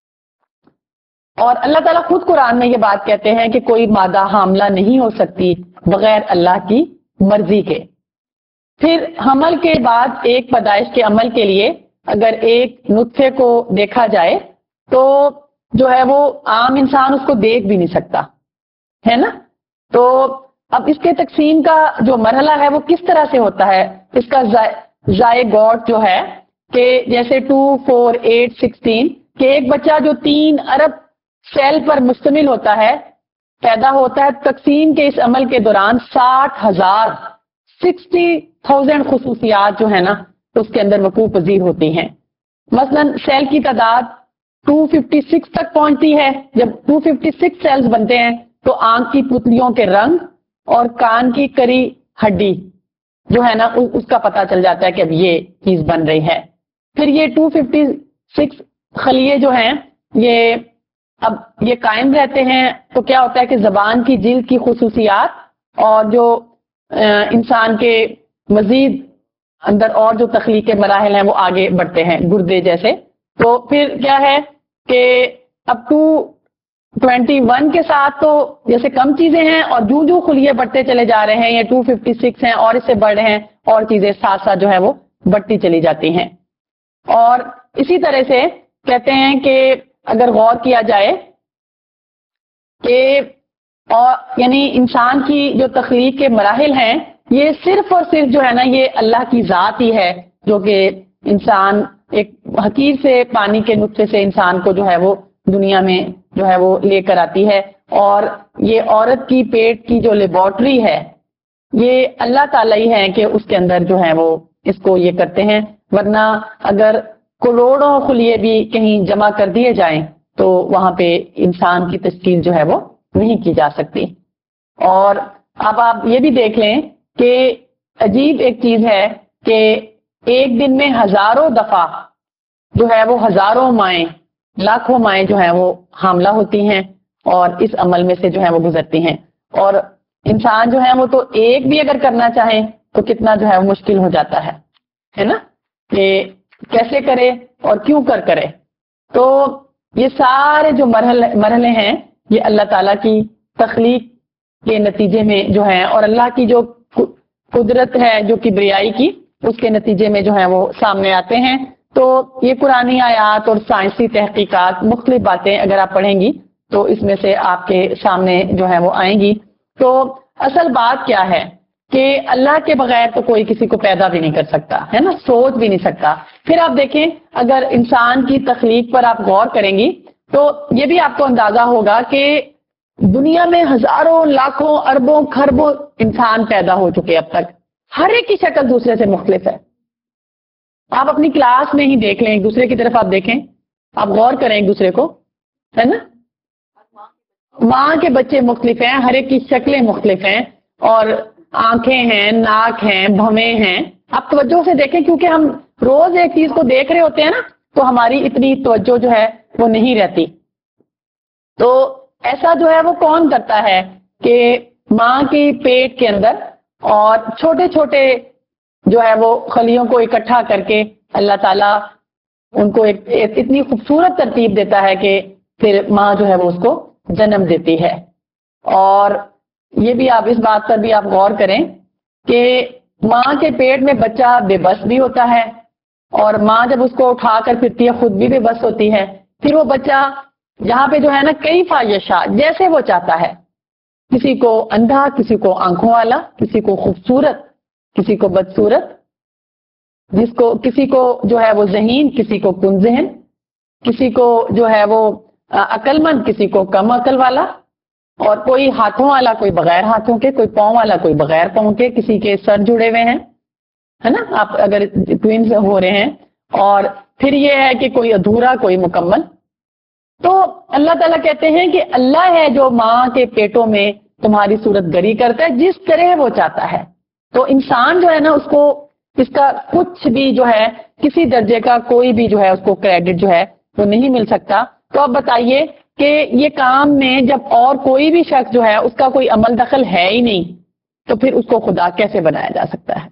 और अल्लाह ताला खुद कुरान में ये बात कहते हैं कि कोई मादा हामला नहीं हो सकती बगैर अल्लाह की मर्जी के। फिर हमल के बाद एक पैदाइश के अमल के लिए अगर एक नुत्फे को देखा जाए तो जो है वो आम इंसान उसको देख भी नहीं सकता, है ना। तो अब इसके तकसीम का जो मरहला है वो किस तरह से होता है? इसका ज़ायगोट जो है कि जैसे 2, 4, 8, 16 के एक बच्चा जो 3 अरब सेल पर मुश्तमिल होता है पैदा होता है। तकसीम के इस अमल के दौरान 60,000 खुसूसियात जो है ना तो उसके अंदर वकूअ पजीर होती हैं। मसलन सेल की तादाद 256 तक पहुंचती है। जब 256 सेल्स बनते हैं तो आंख की पुतलियों के रंग और कान की करी हड्डी जो है ना उसका पता चल जाता है कि अब ये चीज बन रही है। फिर ये 256 खलिए जो हैं ये कायम रहते हैं। तो क्या होता है कि जबान की जिल्द की खुसूसियात और जो इंसान के मजीद अंदर और जो तख्लीक के मराहिल हैं वो आगे बढ़ते हैं, गुर्दे जैसे। तो फिर क्या है कि अब 221 के साथ तो जैसे कम चीजें हैं, और जू जू खुलिये बढ़ते चले जा रहे हैं, ये 256 हैं और इससे बढ़ रहे हैं, और चीजें साथ साथ जो है वो बढ़ती चली जाती हैं। और इसी तरह से कहते हैं कि अगर गौर किया जाए कि और यानी इंसान की जो तख्लीक के मराहिल हैं ये सिर्फ और सिर्फ जो है ना ये अल्लाह की जात ही है, जो कि इंसान एक हकीर से पानी के नुक्से से इंसान को जो है वो दुनिया में जो है वो लेकर आती है। और ये औरत की पेट की जो लेबोरेटरी है ये अल्लाह ताला ही है कि उसके अंदर जो है वो इसको ये करते हैं। वरना अगर करोड़ों खुलिये भी कहीं जमा कर दिए जाएं तो वहां पे इंसान की तश्कील जो है वो नहीं की जा सकती। और अब आप ये भी देख लें कि अजीब एक चीज है कि एक दिन में हजारों दफा जो है वो हजारों माएं, लाखों माएं जो है वो हामला होती हैं और इस अमल में से जो है वो गुजरती हैं। और इंसान जो है वो तो एक भी अगर करना चाहे तो कितना जो है वो मुश्किल हो जाता है ना, कि कैसे करे और क्यों करे। तो ये सारे जो मरहले हैं ये अल्लाह ताला की तख्लीक के नतीजे में जो है, और अल्लाह की जो कुदरत है जो किब्रियाई की, उसके नतीजे में जो है वो सामने आते हैं। तो ये कुरानी आयात और साइंसी तहकीकात मुख्तलिफ बातें अगर आप पढ़ेंगी तो इसमें से आपके सामने जो है वो आएंगी। तो असल बात क्या है कि अल्लाह के बगैर तो कोई किसी को पैदा भी नहीं कर सकता, है ना, सोच भी नहीं सकता। फिर आप देखें अगर इंसान की तख्लीक पर आप गौर करेंगी तो ये भी आपको अंदाजा होगा कि दुनिया में हजारों लाखों अरबों खरबों इंसान पैदा हो चुके अब तक। हर एक की शक्ल दूसरे से मुख्तलिफ है। आप अपनी क्लास में ही देख लें, एक दूसरे की तरफ आप देखें, आप गौर करें एक दूसरे को, है ना। माँ के बच्चे मुख्तलिफ हैं, हर एक की शक्लें मुख्तलिफ हैं, और आंखें हैं, नाक हैं, भवें हैं। आप तवज्जो से देखें, क्योंकि हम रोज एक चीज को देख रहे होते हैं ना तो हमारी इतनी तवज्जो जो है वो नहीं रहती। तो ऐसा जो है वो कौन करता है कि माँ के पेट के अंदर और छोटे छोटे जो है वो खलियों को इकट्ठा करके अल्लाह ताला उनको एक इतनी खूबसूरत तरतीब देता है कि फिर माँ जो है वो उसको जन्म देती है। और ये भी आप इस बात पर भी आप गौर करें कि माँ के पेट में बच्चा बेबस भी होता है, और माँ जब उसको उठाकर फिरती है खुद भी बेबस होती है। फिर वो बच्चा जहाँ पे जो है ना कई फायशा जैसे वो चाहता है, کسی کو اندھا، کسی کو آنکھوں والا، کسی کو خوبصورت، کسی کو بدصورت، کسی کو جو ہے وہ ذہین، کسی کو کن ذہن، کسی کو جو ہے وہ عقل مند، کسی کو کم عقل والا، اور کوئی ہاتھوں والا، کوئی بغیر ہاتھوں کے، کوئی پاؤں والا، کوئی بغیر پاؤں کے، کسی کے سر جڑے ہوئے ہیں، ہے نا، آپ اگر ٹوینز ہو رہے ہیں، اور پھر یہ ہے کہ کوئی ادھورا، کوئی مکمل. تو اللہ تعالیٰ کہتے ہیں کہ اللہ ہے جو ماں کے پیٹوں میں تمہاری صورت گری کرتا ہے جس طرح وہ چاہتا ہے. تو انسان جو ہے نا، اس کو اس کا کچھ بھی جو ہے، کسی درجے کا کوئی بھی جو ہے اس کو کریڈٹ جو ہے وہ نہیں مل سکتا. تو اب بتائیے کہ یہ کام میں جب اور کوئی بھی شخص جو ہے اس کا کوئی عمل دخل ہے ہی نہیں، تو پھر اس کو خدا کیسے بنایا جا سکتا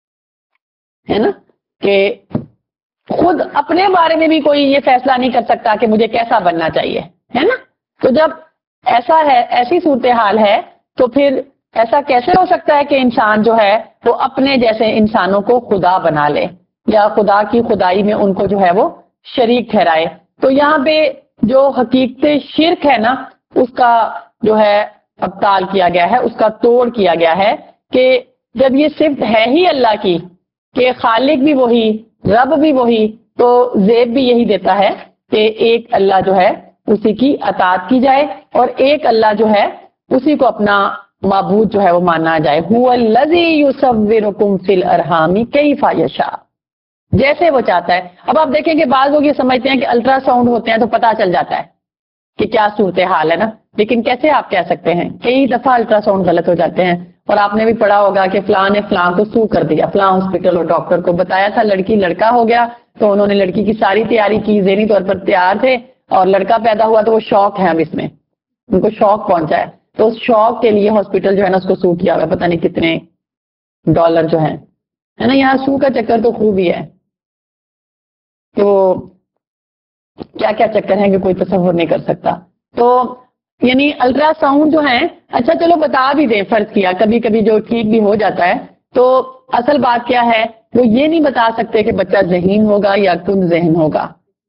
ہے نا؟ کہ خود اپنے بارے میں بھی کوئی یہ فیصلہ نہیں کر سکتا کہ مجھے کیسا بننا چاہیے، ہے نا؟ تو جب ایسا ہے، ایسی صورتحال ہے، تو پھر ایسا کیسے ہو سکتا ہے کہ انسان جو ہے وہ اپنے جیسے انسانوں کو خدا بنا لے، یا خدا کی خدائی میں ان کو جو ہے وہ شریک ٹھہرائے؟ تو یہاں پہ جو حقیقت شرک ہے نا، اس کا جو ہے ابطال کیا گیا ہے، اس کا توڑ کیا گیا ہے، کہ جب یہ صفت ہے ہی اللہ کی کہ خالق بھی وہی، رب بھی وہی، تو زیب بھی یہی دیتا ہے کہ ایک اللہ جو ہے اسی کی اطاعت کی جائے، اور ایک اللہ جو ہے اسی کو اپنا معبود جو ہے وہ مانا جائے. هو الذی یصورکم فی الارحام کیف یشاء، جیسے وہ چاہتا ہے. اب آپ دیکھیں کہ بعض لوگ یہ سمجھتے ہیں کہ الٹرا ساؤنڈ ہوتے ہیں تو پتہ چل جاتا ہے کہ کیا صورتحال ہے نا، لیکن کیسے آپ کہہ سکتے ہیں؟ کئی دفعہ الٹرا ساؤنڈ غلط ہو جاتے ہیں، اور آپ نے بھی پڑھا ہوگا کہ فلاں نے فلاں کو سو کر دیا، فلاں ہاسپٹل اور ڈاکٹر کو بتایا تھا لڑکی لڑکا ہو گیا، تو انہوں نے لڑکی کی ساری تیاری کی، ذہنی طور پر تیار تھے، اور لڑکا پیدا ہوا تو وہ شوق ہے، اب اس میں ان کو شوق پہنچا ہے، تو اس شوق کے لیے ہاسپٹل جو ہے نا اس کو سو کیا ہوا، پتہ نہیں کتنے ڈالر جو ہیں، ہے نا؟ یہاں سو کا چکر تو خوب ہی ہے، تو کیا کیا چکر ہیں کہ کوئی تصور نہیں کر سکتا. تو یعنی الٹرا ساؤنڈ جو ہے، اچھا چلو بتا بھی دیں، فرض کیا کبھی کبھی جو ٹھیک بھی ہو جاتا ہے، تو اصل بات کیا ہے، وہ یہ نہیں بتا سکتے کہ بچہ ذہین ہوگا یا کن ذہن ہوگا،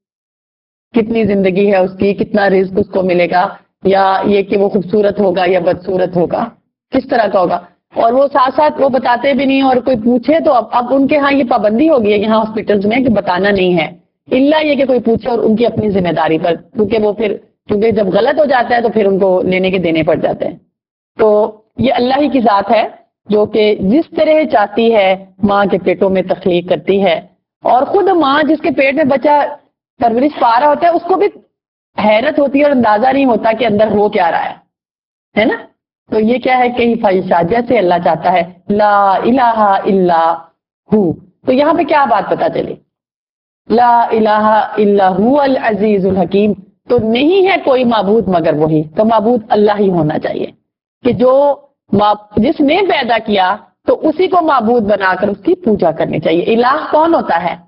کتنی زندگی ہے اس کی، کتنا رزق اس کو ملے گا، یا یہ کہ وہ خوبصورت ہوگا یا بدصورت ہوگا، کس طرح کا ہوگا. اور وہ ساتھ ساتھ وہ بتاتے بھی نہیں، اور کوئی پوچھے تو اب ان کے ہاں یہ پابندی ہوگی ہے یہاں ہاسپٹلز میں کہ بتانا نہیں ہے، الا یہ کہ کوئی پوچھے اور ان کی اپنی ذمہ داری پر، کیونکہ جب غلط ہو جاتا ہے تو پھر ان کو لینے کے دینے پڑ جاتے ہیں. تو یہ اللہ ہی کی ذات ہے جو کہ جس طرح چاہتی ہے ماں کے پیٹوں میں تخلیق کرتی ہے، اور خود ماں جس کے پیٹ میں بچہ پرورش پا رہا ہوتا ہے اس کو بھی حیرت ہوتی ہے اور اندازہ نہیں ہوتا کہ اندر ہو کیا رہا ہے نا؟ تو یہ کیا ہے کہ فائشہ، جیسے اللہ چاہتا ہے، لا الہ الا ہو. تو یہاں پہ کیا بات پتا چلی؟ لا الہ الا هو العزیز الحکیم، تو نہیں ہے کوئی معبود مگر وہی، تو معبود اللہ ہی ہونا چاہیے، کہ جس نے پیدا کیا تو اسی کو معبود بنا کر اس کی پوجا کرنی چاہیے. الہ کون ہوتا ہے؟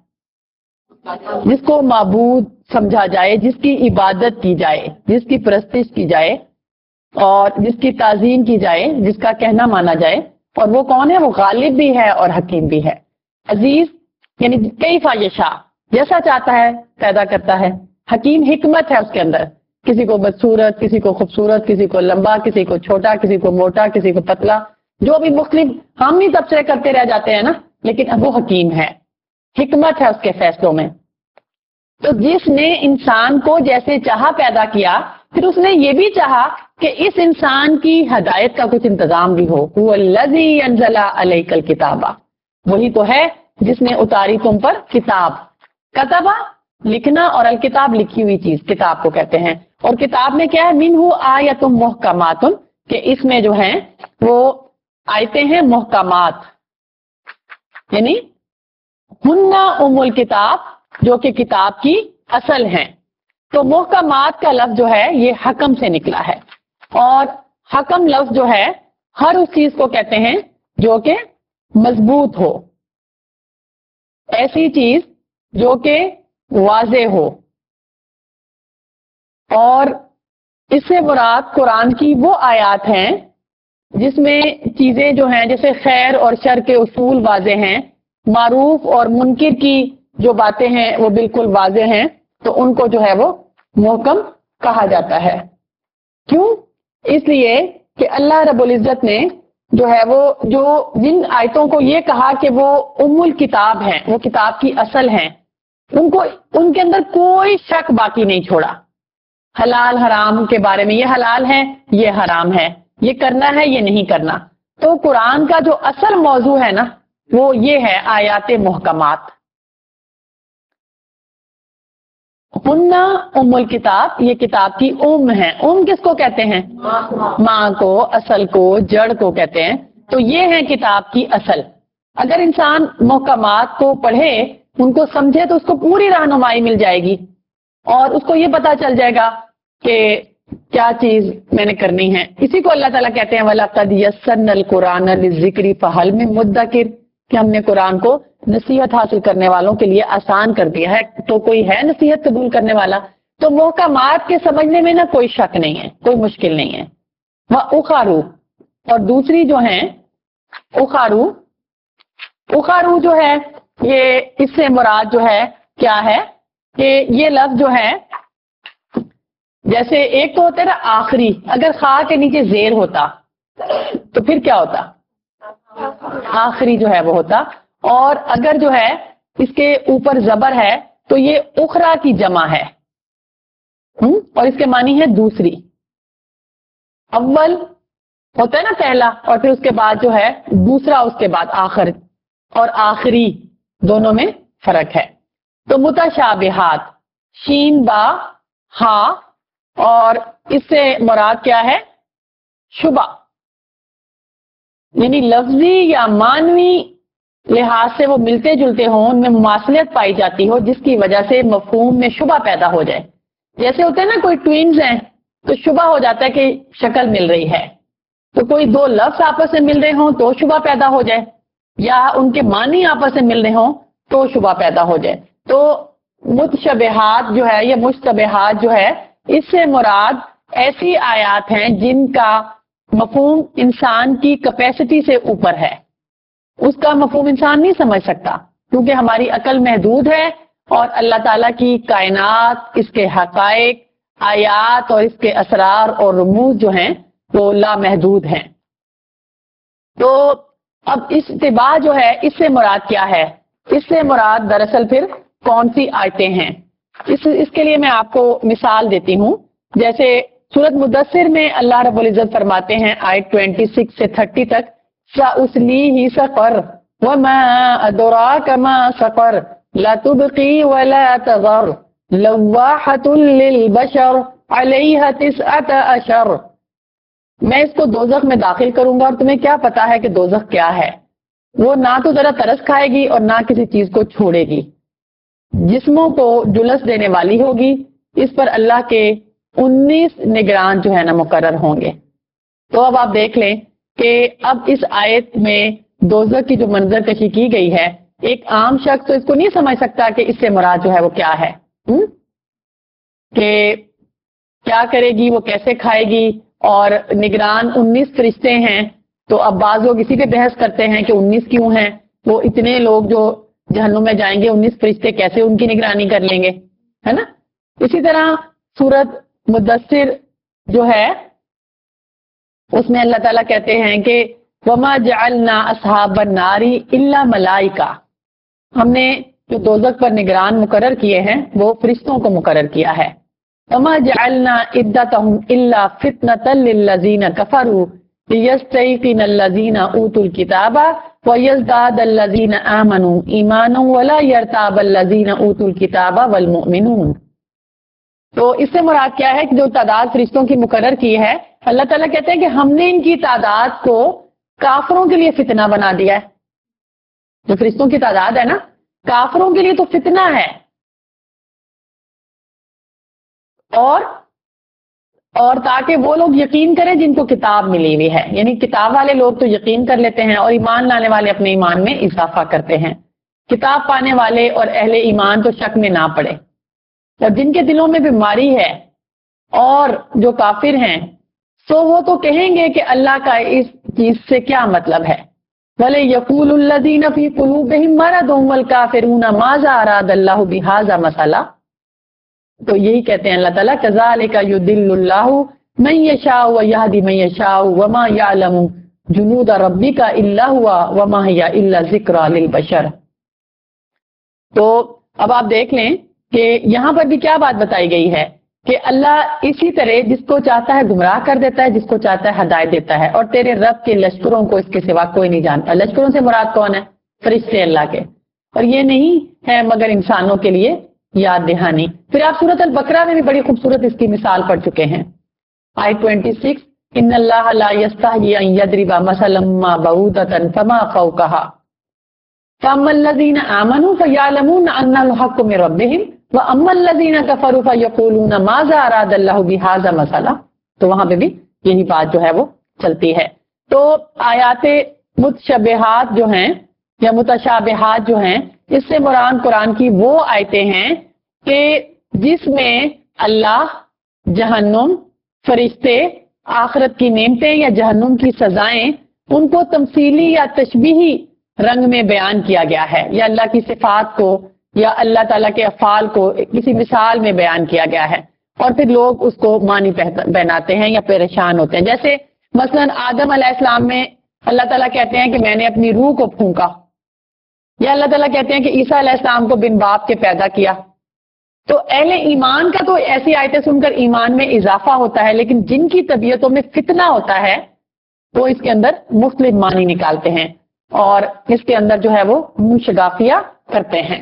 جس کو معبود سمجھا جائے، جس کی عبادت کی جائے، جس کی پرستش کی جائے، اور جس کی تعظیم کی جائے، جس کا کہنا مانا جائے. اور وہ کون ہے؟ وہ غالب بھی ہے اور حکیم بھی ہے. عزیز یعنی کیف یشاء، جیسا چاہتا ہے پیدا کرتا ہے. حکیم حکمت ہے اس کے اندر، کسی کو بدصورت، کسی کو خوبصورت، کسی کو لمبا، کسی کو چھوٹا، کسی کو موٹا، کسی کو پتلا، جو بھی مختلف ہم ہی تبصرے کرتے رہ جاتے ہیں نا، لیکن اب وہ حکیم ہے، حکمت ہے اس کے فیصلوں میں. تو جس نے انسان کو جیسے چاہا پیدا کیا، پھر اس نے یہ بھی چاہا کہ اس انسان کی ہدایت کا کچھ انتظام بھی ہو. هو الذی انزل علیک الکتاب، وہی تو ہے جس نے اتاری تم پر کتاب. کتبہ لکھنا، اور الکتاب لکھی ہوئی چیز کتاب کو کہتے ہیں. اور کتاب میں کیا ہے؟ منہ آیۃ محکمات، کہ اس میں جو ہیں وہ آیتیں ہیں محکمات، یعنی ہن ام الکتاب، جو کہ کتاب کی اصل ہیں. تو محکمات کا لفظ جو ہے یہ حکم سے نکلا ہے، اور حکم لفظ جو ہے ہر اس چیز کو کہتے ہیں جو کہ مضبوط ہو، ایسی چیز جو کہ واضح ہو. اور اس سے مراد قرآن کی وہ آیات ہیں جس میں چیزیں جو ہیں جیسے خیر اور شر کے اصول واضح ہیں، معروف اور منکر کی جو باتیں ہیں وہ بالکل واضح ہیں، تو ان کو جو ہے وہ محکم کہا جاتا ہے. کیوں؟ اس لیے کہ اللہ رب العزت نے جو ہے وہ جو جن آیتوں کو یہ کہا کہ وہ ام الکتاب ہیں، وہ کتاب کی اصل ہیں، ان کے اندر کوئی شک باقی نہیں چھوڑا. حلال حرام کے بارے میں، یہ حلال ہے، یہ حرام ہے، یہ کرنا ہے، یہ نہیں کرنا. تو قرآن کا جو اصل موضوع ہے نا وہ یہ ہے آیات محکمات. ہننا ام الکتاب، یہ کتاب کی ام ہے. ام کس کو کہتے ہیں؟ ماں کو، اصل کو، جڑ کو کہتے ہیں. تو یہ ہے کتاب کی اصل. اگر انسان محکمات کو پڑھے، ان کو سمجھے، تو اس کو پوری رہنمائی مل جائے گی اور اس کو یہ پتا چل جائے گا کہ کیا چیز میں نے کرنی ہے. اسی کو اللہ تعالیٰ کہتے ہیں وَلَقَدْ يَسَّرْنَا الْقُرْآنَ لِلذِّكْرِ فَهَلْ مِن مُدَّكِرٍ، کہ ہم نے قرآن کو نصیحت حاصل کرنے والوں کے لیے آسان کر دیا ہے. تو کوئی ہے نصیحت قبول کرنے والا؟ تو محکمات کے سمجھنے میں نا کوئی شک نہیں ہے، کوئی مشکل نہیں ہے. وَأُخَرُ، اور دوسری جو ہیں اخارو جو ہے، یہ اس سے مراد جو ہے کیا ہے کہ یہ لفظ جو ہے، جیسے ایک تو ہوتا ہے نا آخری، اگر خا کے نیچے زیر ہوتا تو پھر کیا ہوتا؟ آخری جو ہے وہ ہوتا. اور اگر جو ہے اس کے اوپر زبر ہے تو یہ اخرا کی جمع ہے، اور اس کے معنی ہے دوسری. اول ہوتا ہے نا پہلا، اور پھر اس کے بعد جو ہے دوسرا، اس کے بعد آخر اور آخری دونوں میں فرق ہے. تو متشابہات، شین با ہا، اور اس سے مراد کیا ہے؟ شبہ، یعنی لفظی یا معنوی لحاظ سے وہ ملتے جلتے ہوں، ان میں مماثلت پائی جاتی ہو جس کی وجہ سے مفہوم میں شبہ پیدا ہو جائے. جیسے ہوتے ہیں نا کوئی ٹوینز ہیں تو شبہ ہو جاتا ہے کہ شکل مل رہی ہے. تو کوئی دو لفظ آپس میں مل رہے ہوں تو شبہ پیدا ہو جائے، یا ان کے معنی آپس میں مل رہے ہوں تو شبہ پیدا ہو جائے. تو متشابہات جو ہے یا مشتبہات جو ہے، اس سے مراد ایسی آیات ہیں جن کا مفہوم انسان کی کیپیسٹی سے اوپر ہے. اس کا مفہوم انسان نہیں سمجھ سکتا کیونکہ ہماری عقل محدود ہے، اور اللہ تعالیٰ کی کائنات، اس کے حقائق، آیات اور اس کے اسرار اور رموز جو ہیں وہ لامحدود ہیں. تو اب اتباع جو ہے، اس سے مراد کیا ہے؟ اس سے مراد دراصل پھر کون سی آیتیں ہیں؟ اس کے لیے میں آپ کو مثال دیتی ہوں. جیسے سورۃ مدثر میں اللہ رب العزت فرماتے ہیں آیت 26 سے 30 تک، سَأُصْلِيهِ سَقَرَ وَمَا أَدْرَاكَ مَا سَقَرَ لَا تُبْقِي وَلَا تَذَرُ لَوَّاحَةٌ لِلْبَشَرِ عَلَيْهَا تِسْعَةَ عَشَرَ. میں اس کو دوزخ میں داخل کروں گا، اور تمہیں کیا پتا ہے کہ دوزخ کیا ہے؟ وہ نہ تو ذرا ترس کھائے گی اور نہ کسی چیز کو چھوڑے گی، جسموں کو جلس دینے والی ہوگی. اس پر اللہ کے 19 نگران جو ہے نا مقرر ہوں گے. تو اب آپ دیکھ لیں کہ اب اس آیت میں دوزخ کی جو منظر کشی کی گئی ہے، ایک عام شخص تو اس کو نہیں سمجھ سکتا کہ اس سے مراد جو ہے وہ کیا ہے، کہ کیا کرے گی، وہ کیسے کھائے گی، اور نگران 19 فرشتے ہیں. تو اب بعض لوگ اسی پہ بحث کرتے ہیں کہ 19 کیوں ہیں، وہ اتنے لوگ جو جہنم میں جائیں گے 19 فرشتے کیسے ان کی نگرانی کر لیں گے، ہے نا. اسی طرح سورۃ مدثر جو ہے اس میں اللہ تعالیٰ کہتے ہیں کہ وَمَا جَعَلْنَا أَصْحَابَ النَّارِ إِلَّا مَلَائِكَةً، ہم نے جو دوزخ پر نگران مقرر کیے ہیں وہ فرشتوں کو مقرر کیا ہے. وَمَا جَعَلْنَا عِدَّتَهُمْ إِلَّا فِتْنَةً لِلَّذِينَ كَفَرُوا لِيَسْتَيْقِنَ الَّذِينَ أُوتُوا الْكِتَابَ وَيَزْدَادَ الَّذِينَ آمَنُوا إِيمَانًا وَلَا يَرْتَابَ الَّذِينَ أُوتُوا الْكِتَابَ وَالْمُؤْمِنُونَ. تو اس سے مراد کیا ہے کہ جو تعداد فرشتوں کی مقرر کی ہے، اللہ تعالیٰ کہتے ہیں کہ ہم نے ان کی تعداد کو کافروں کے لیے فتنہ بنا دیا ہے. جو فرشتوں کی تعداد ہے نا، کافروں کے لیے تو فتنہ ہے. اور تاکہ وہ لوگ یقین کریں جن کو کتاب ملی ہوئی ہے، یعنی کتاب والے لوگ تو یقین کر لیتے ہیں اور ایمان لانے والے اپنے ایمان میں اضافہ کرتے ہیں. کتاب پانے والے اور اہل ایمان تو شک میں نہ پڑے. اور جن کے دلوں میں بیماری ہے اور جو کافر ہیں، سو وہ تو کہیں گے کہ اللہ کا اس چیز سے کیا مطلب ہے. وَلَيَقُولُ الَّذِينَ فِي قُلُوبِهِم مَرَضٌ وَالْكَافِرُونَ مَاذَا أَرَادَ اللَّهُ بِهَذَا مَثَلًا. تو یہی کہتے ہیں اللہ تعالیٰ كَذَلِكَ يُضِلُّ اللَّهُ मन यशाउ व यहदी मन यशाउ वमा यअलमु जुनूद रब्बिका इल्ला हुवा वमा हिया इल्ला ज़िक्रा लिल बशर। तो अब आप देख लें कि यहाँ पर भी क्या बात बताई गई है कि अल्लाह इसी तरह जिसको चाहता है गुमराह कर देता है, जिसको चाहता है हदायत देता है, और तेरे रब के लश्करों को इसके सिवा कोई नहीं जानता। लश्करों से मुराद कौन है? फरिश्ते अल्लाह के। और ये नहीं है मगर इंसानों के लिए याद दहानी। फिर आप सूरत अल बकरा में भी बड़ी खूबसूरत इसकी मिसाल पढ़ चुके हैं। आयत 26, इन्नल्लाह ला यस्तही अन यदरिबा मसलन मा बऊदतन फमा फौकहा फअम्मल्लज़ीना आमनू फयअलमूना अन्नल हक़्क़ु मिन रब्बिहिम व अम्मल्लज़ीना कफ़रू फयक़ूलूना माज़ा अरादल्लाहु बिहाज़ा मसला। तो वहां पे भी यही बात जो है वो चलती है। तो आयाते मुतशबिहात जो हैं या मुतशाबिहात जो हैं, इससे मुराद कुरान की वो आयतें हैं कि जिसमें अल्लाह जहन्नुम, फरिश्ते, आखिरत की नेमतें या जहन्नुम की सजाएं, उनको तमसीली या तशबीही रंग में बयान किया गया है, या अल्लाह की सिफात को या अल्लाह ताला के अफ़ाल को किसी मिसाल में बयान किया गया है, और फिर लोग उसको मानी पहनाते हैं या परेशान होते हैं। जैसे मसलन आदम अलैहिस्सलाम में अल्लाह ताला कहते हैं कि मैंने अपनी रूह को फूंका, या अल्लाह ताला कहते हैं कि ईसा अलैहिस्सलाम को बिन बाप के पैदा किया। तो अहले ईमान का तो ऐसी आयतें सुनकर ईमान में इजाफा होता है, लेकिन जिनकी तबीयतों में फितना होता है वो इसके अंदर मुख्तलिफ मानी निकालते हैं और इसके अंदर जो है वो मुशगाफिया करते हैं।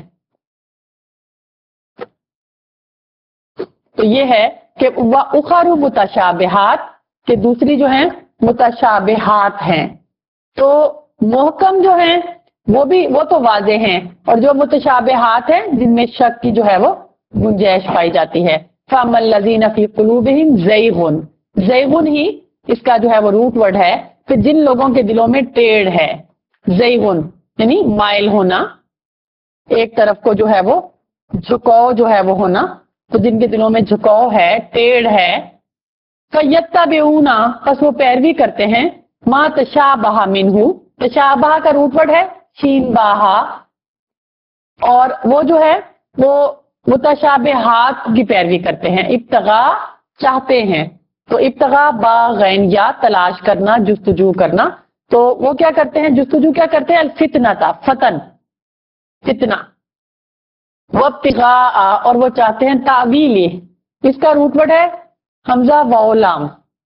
तो ये है कि उखरु मुतशाबिहात के दूसरी जो है मुतशाबिहात हैं। तो मोहकम जो है वो तो वाजे हैं, और जो मुतशाबिहात है जिनमें शक की जो है वो गुंजाइश पाई जाती है। फअम्मल्लज़ीना फ़ी क़ुलूबिहिम ज़ैग़ुन, ज़ैग़ुन ही इसका जो है वो रूट वर्ड है। फिर जिन लोगों के दिलों में टेढ़ है, ज़ैग़ुन यानी माइल होना, एक तरफ को जो है वो झुकाव जो है वो होना, तो जिनके दिलों में झुकाव है, टेढ़ है, फ़यत्तबिऊना, बस वो पैरवी करते हैं, मा तशाबहा मिन्हु, तशाबहा का रूट वर्ड है शीन बाहा, और वो जो है वो मुतशाबिहात की पैरवी करते हैं। इब्तिगा चाहते हैं, तो इब्तिगा बागैन या तलाश करना, जुस्तजू करना। तो वो क्या करते हैं, जुस्तजू क्या करते हैं, फितना था, फतन, फितना। वब्तिगा, और वो चाहते हैं तावीली, इसका रूट वर्ड है हमजा वौलाम,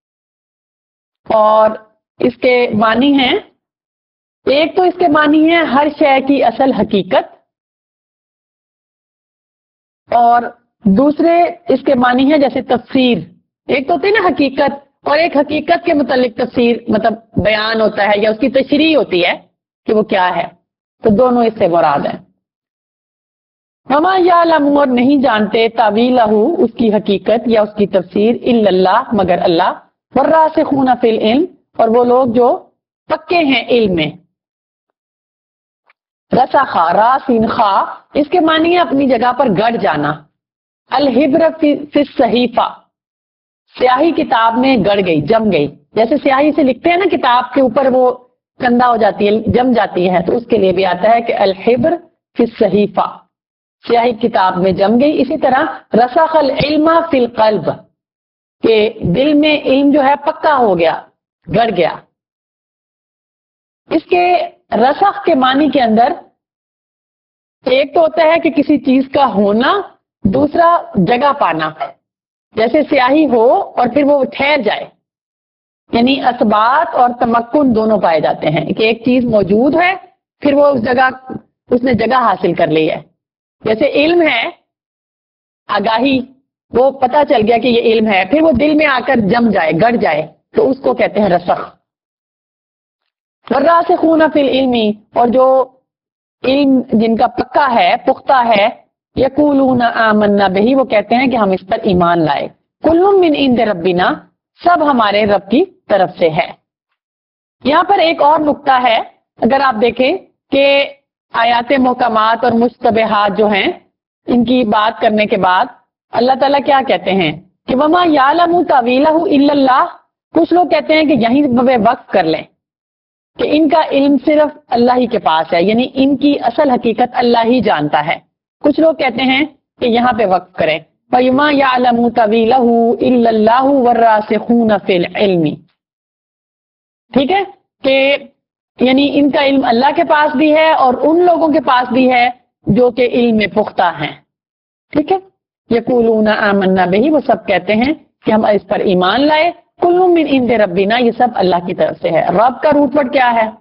और इसके मानी हैं, एक तो इसके मानी है हर शय की असल हकीकत, और दूसरे इसके मानी है जैसे तफसीर। एक तो होती है ना हकीकत, और एक हकीकत के मुतालिक तफसीर, मतलब बयान होता है या उसकी तशरीह होती है कि वो क्या है। तो दोनों इससे मुराद है। वमा यअलमु, और नहीं जानते, तावीलहु, उसकी हकीकत या उसकी तफसीर, इल्लल्लाह, मगर अल्लाह, वर्रासिखून फिल इल्म, और वो लोग जो पक्के हैं इल्म में। रसखा, रासिन खा, इसके मानी है अपनी जगह पर गड़ जाना। अलहिब्र फिस सहीफा, स्याही किताब में गड़ गई, जम गई। जैसे स्याही से लिखते हैं ना किताब के ऊपर, वो कंधा हो जाती है, जम जाती है, तो उसके लिए भी आता है कि अलहिब्र फिस सहीफा, स्याही किताब में जम गई। इसी तरह रसखल इल्मा फिल कल्ब, के दिल में इल्म जो है पक्का हो गया, गड़ गया। इसके रसख के मानी के अंदर एक तो होता है कि किसी चीज का होना, दूसरा जगह पाना। जैसे स्याही हो और फिर वो ठहर जाए, यानी असबात और तमक्कुन दोनों पाए जाते हैं कि एक चीज मौजूद है, फिर वो उसने जगह हासिल कर ली है। जैसे इल्म है, आगाही, वो पता चल गया कि ये इल्म है, फिर वो दिल में आकर जम जाए, गड़ जाए, तो उसको कहते हैं रसख। वर्रासिखून फिल इल्मी, और जो इल्म जिनका पक्का है, पुख्ता है, यक़ूलूना आमन्ना बिही, वो कहते हैं कि हम इस पर ईमान लाए। कुल्लुम मिन इंद रब्बिना, सब हमारे रब की तरफ से है। यहाँ पर एक और नुक्ता है, अगर आप देखें कि आयाते मुहकमात और मुश्तबिहात जो हैं, इनकी बात करने के बाद अल्लाह ताला क्या कहते हैं कि वमा यालमु तावीलहु इल्लल्लाह। कुछ लोग कहते हैं कि यहीं पे वक्फ कर लें कि इनका इल्म सिर्फ अल्लाह ही के पास है, यानी इनकी असल हकीकत अल्लाह ही जानता है। कुछ लोग कहते हैं कि यहाँ पे वक्फ करें فَيُمَا يَعْلَمُ تَوِيلَهُ إِلَّا اللَّهُ وَالرَّاسِخُونَ فِي الْعِلْمِ. ٹھیک ہے کہ یعنی ان کا علم اللہ کے پاس بھی ہے اور ان لوگوں کے پاس بھی ہے جو کہ علم میں پختہ ہیں. ٹھیک ہے. یقولون آمنا بہ، وہ سب کہتے ہیں کہ ہم اس پر ایمان لائے. کل من عند ربنا، یہ سب اللہ کی طرف سے ہے. رب کا روٹ ورڈ کیا ہے؟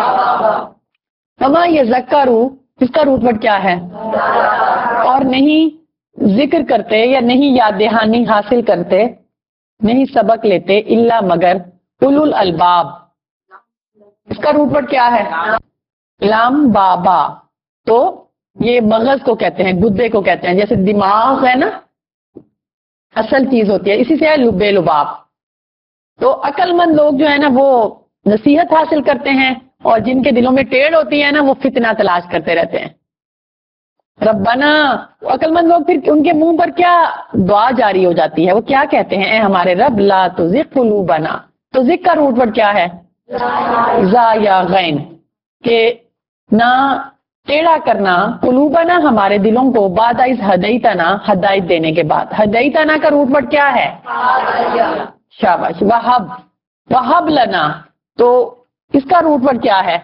وما یذکروا، اس کا روٹ ورڈ کیا ہے؟ اور نہیں ذکر کرتے یا نہیں یاد دہانی حاصل کرتے، نہیں سبق لیتے، الا مگر اولو الالباب. اس کا روٹ ورڈ کیا ہے؟ لام بابا. تو یہ مغز کو کہتے ہیں، گدے کو کہتے ہیں. جیسے دماغ ہے نا اصل چیز ہوتی ہے، اسی سے ہے لبے لباب. تو عقل مند لوگ جو ہے نا وہ نصیحت حاصل کرتے ہیں، اور جن کے دلوں میں ٹیڑھ ہوتی ہے نا وہ فتنہ تلاش کرتے رہتے ہیں. ربنا، عقل مند لوگ پھر ان کے منہ پر کیا دعا جاری ہو جاتی ہے، وہ کیا کہتے ہیں؟ اے ہمارے رب لا تزغ قلوبنا. تو ذکر کا روٹ ورڈ کیا ہے؟ زا یا غین، کہ نہ ٹیڑھا کرنا قلوبنا ہمارے دلوں کو بعد از ہدیتنا، ہدایت دینے کے بعد. ہدیتنا کا روٹ ورڈ کیا ہے؟ شاباش. وہب، وہب لنا، تو اس کا روٹ ورڈ کیا ہے؟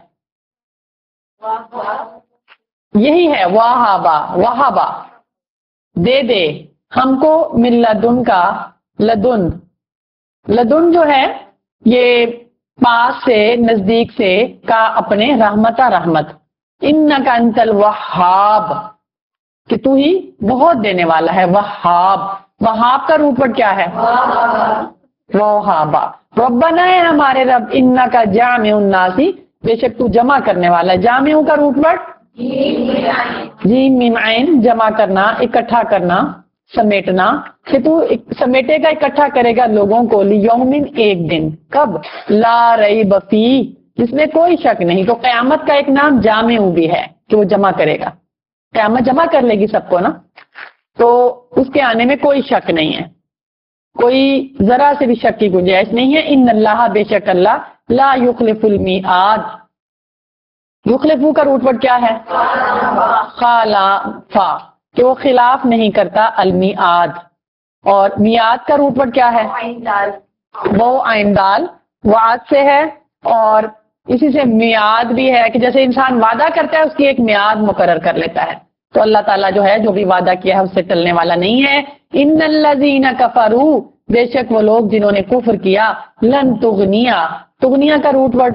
یہی ہے وہابا. وہابا دے دے ہم کو، من لدن کا، لدن، لدن جو ہے یہ پاس سے، نزدیک سے، کا اپنے، رحمتا رحمت. انکا انت الوہاب، کہ تو ہی بہت دینے والا ہے. وہاب، وہاب کا روٹ ورڈ کیا ہے؟ وہابا. ربنا ہے ہمارے رب، انکا جامع الناس، بے شک تو جمع کرنے والا ہے. جامع کا روٹ ورڈ جیم میم عین، جمع کرنا، اکٹھا کرنا، سمیٹنا. کہ تو سمیٹے گا، اکٹھا کرے گا لوگوں کو، لیومن ایک دن. کب؟ لا ریب فیہ، جس میں کوئی شک نہیں. تو قیامت کا ایک نام جامع بھی ہے کہ وہ جمع کرے گا. قیامت جمع کر لے گی سب کو نا، تو اس کے آنے میں کوئی شک نہیں ہے، کوئی ذرا سے بھی شک کی گنجائش نہیں ہے. ان اللہ، بے شک اللہ، لا یخلف المیعاد. یخلفو کا روٹ ورڈ کیا ہے؟ خالفا، کہ وہ خلاف نہیں کرتا المیعاد. اور میعاد کا روٹ ورڈ کیا ہے؟ وہ آئندال، وعد سے ہے، اور اسی سے میعاد بھی ہے کہ جیسے انسان وعدہ کرتا ہے اس کی ایک میعاد مقرر کر لیتا ہے. تو اللہ تعالیٰ جو ہے جو بھی وعدہ کیا ہے اس سے ٹلنے والا نہیں ہے. ان الذین کفروا، بے شک وہ لوگ جنہوں نے کفر کیا، لن تغنیا، تغنیا کا روٹ ورڈ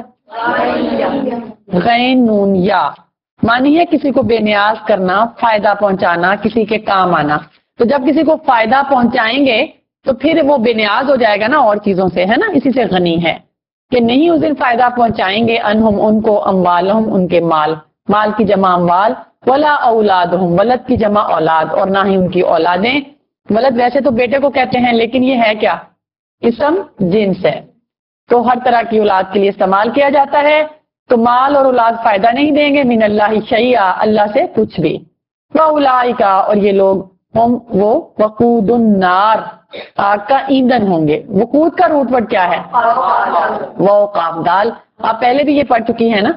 غین نون یا، مانی ہے کسی کو بے نیاز کرنا، فائدہ پہنچانا، کسی کے کام آنا. تو جب کسی کو فائدہ پہنچائیں گے تو پھر وہ بے نیاز ہو جائے گا نا اور چیزوں سے، ہے نا. اسی سے غنی ہے کہ نہیں اس دن فائدہ پہنچائیں گے انہم ان کو، اموالہم ان کے مال، مال کی جمع اموال، ولا اولادہم، ولد کی جمع اولاد، اور نہ ہی ان کی اولادیں. ولد ویسے تو بیٹے کو کہتے ہیں لیکن یہ ہے کیا؟ اسم جنس ہے، تو ہر طرح کی اولاد کے لیے استعمال کیا جاتا ہے. تو مال اور اولاد فائدہ نہیں دیں گے. من اللہ شیئا، اللہ سے کچھ بھی. وَأُولَٰئِکَ، اور یہ لوگ، ہم وہ، وقود النار، آگ کا ایندھن ہوں گے. وقود کا روٹ ورڈ کیا ہے؟ وہ قاف دال. آپ پہلے بھی یہ پڑھ چکی ہیں نا.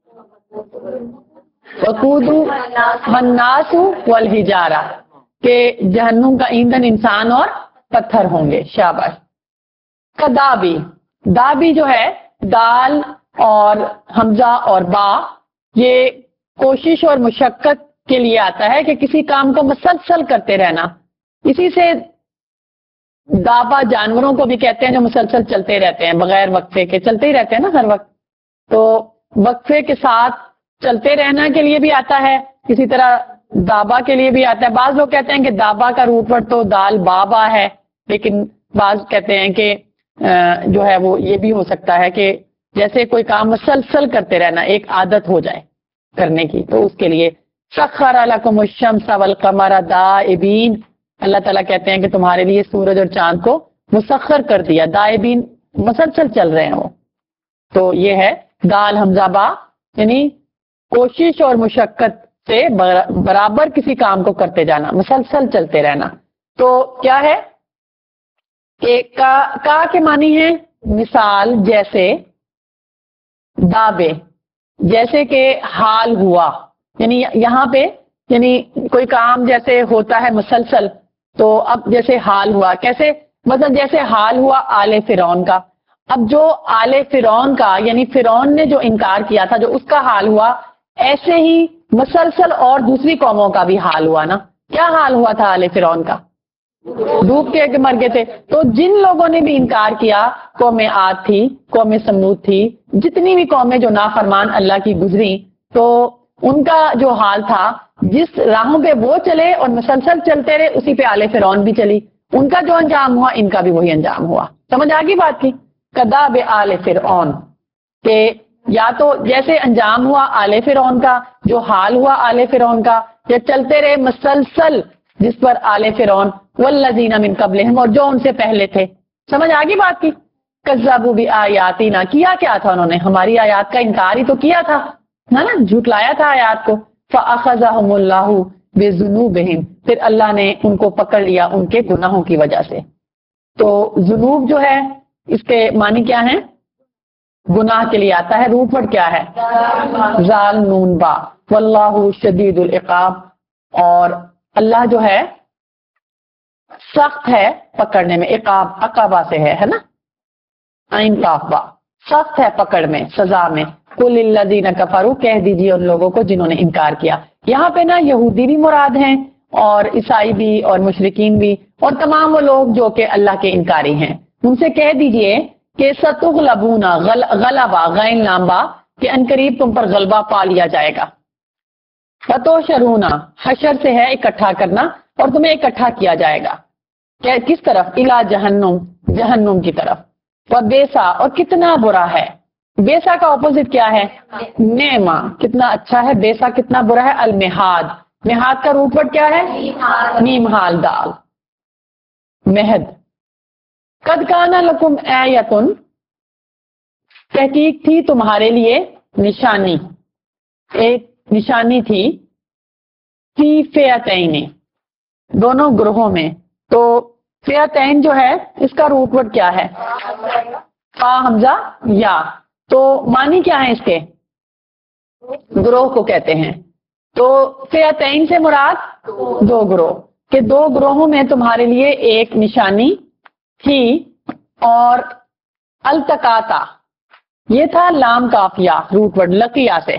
وقود الناس والحجارہ، کہ جہنم کا ایندھن انسان اور پتھر ہوں گے. شاباش. کدابی، دابی جو ہے دال اور حمزہ اور با، یہ کوشش اور مشقت کے لیے آتا ہے کہ کسی کام کو مسلسل کرتے رہنا. اسی سے دابا جانوروں کو بھی کہتے ہیں جو مسلسل چلتے رہتے ہیں بغیر وقفے کے، چلتے ہی رہتے ہیں نا ہر وقت. تو وقفے کے ساتھ چلتے رہنا کے لیے بھی آتا ہے، اسی طرح دابا کے لیے بھی آتا ہے. بعض لوگ کہتے ہیں کہ دابا کا روٹ ورڈ تو دال بابا ہے، لیکن بعض کہتے ہیں کہ جو ہے وہ یہ بھی ہو سکتا ہے کہ جیسے کوئی کام مسلسل کرتے رہنا، ایک عادت ہو جائے کرنے کی، تو اس کے لیے. سخر لکم الشمس والقمر دائبین، اللہ تعالیٰ کہتے ہیں کہ تمہارے لیے سورج اور چاند کو مسخر کر دیا. دائبین مسلسل چل رہے ہیں وہ. تو یہ ہے دال حمزہ با، یعنی کوشش اور مشقت سے برابر کسی کام کو کرتے جانا، مسلسل چلتے رہنا. تو کیا ہے کہ کا کے معنی ہے مثال، جیسے، دابے، جیسے کہ حال ہوا. یعنی یہاں پہ یعنی کوئی کام جیسے ہوتا ہے مسلسل، تو اب جیسے حال ہوا کیسے، مثلا جیسے حال ہوا آل فرعون کا. اب جو آل فرعون کا یعنی فرعون نے جو انکار کیا تھا جو اس کا حال ہوا، ایسے ہی مسلسل اور دوسری قوموں کا بھی حال ہوا نا. کیا حال ہوا تھا آل فرعون کا؟ ڈوب کے مر گئے تھے. تو جن لوگوں نے بھی انکار کیا، قوم عاد تھی، قوم سمود تھی، جتنی بھی قومیں جو نافرمان اللہ کی گزری، تو ان کا جو حال تھا جس راہوں پہ وہ چلے اور مسلسل چلتے رہے اسی پہ آل فرعون بھی چلی. ان کا جو انجام ہوا ان کا بھی وہی انجام ہوا. سمجھ آ گئی بات کی؟ کذاب آل فرعون، کہ یا تو جیسے انجام ہوا آل فرعون کا، جو حال ہوا آل فرعون کا، یا چلتے رہے مسلسل جس پر آل فرعون والذین من قبلہم، اور جو ان سے پہلے تھے. سمجھ آ گئی بات کی؟ کذبوا بآیاتنا، کیا کیا تھا انہوں نے؟ ہماری آیات کا انکار ہی تو کیا تھا نا، جھٹلایا تھا آیات کو. فأخذہم اللہ بذنوبہم، پھر اللہ نے ان کو پکڑ لیا ان کے گناہوں کی وجہ سے. تو ذنوب جو ہے اس کے معنی کیا ہیں؟ گناہ کے لیے آتا ہے. روٹ ورڈ کیا ہے؟ زال نون با. واللہ شدید العقاب، اور اللہ جو ہے سخت ہے پکڑنے میں. عقاب عقابہ سے ہے نا، عین قاف با، سخت ہے پکڑ میں، سزا میں. قل للذین کفروا، کہہ دیجیے ان لوگوں کو جنہوں نے انکار کیا. یہاں پہ نا یہودی بھی مراد ہیں اور عیسائی بھی اور مشرکین بھی، اور تمام وہ لوگ جو کہ اللہ کے انکاری ہیں. ان سے کہہ دیجئے کہ ستغلبون، غلبہ غین لامبا، کہ انقریب تم پر غلبہ پا لیا جائے گا. فتحشرون، حشر سے ہے اکٹھا کرنا، اور تمہیں اکٹھا کیا جائے گا. کس طرف؟ الی جہنم، جہنم کی طرف. وبیسا، اور کتنا برا ہے. بیسا کا اپوزٹ کیا ہے؟ نعمہ، کتنا اچھا ہے. بیسا کتنا برا ہے. المہاد، مہاد کا روٹ ورڈ کیا ہے؟ میم حال دال، مہد. قد کان لکم آیۃ، تحقیق تھی تمہارے لیے نشانی، ایک نشانی تھی. فی فئتین، دونوں گروہوں میں. تو فئتین جو ہے اس کا روٹ ورڈ کیا ہے؟ فا حمزہ یا. تو معنی کیا ہے اس کے؟ گروہ کو کہتے ہیں. تو فئتین سے مراد دو گروہ، کہ دو گروہوں میں تمہارے لیے ایک نشانی تھی. اور التقاطا، یہ تھا لام کافیہ روٹ ورڈ لقیہ سے.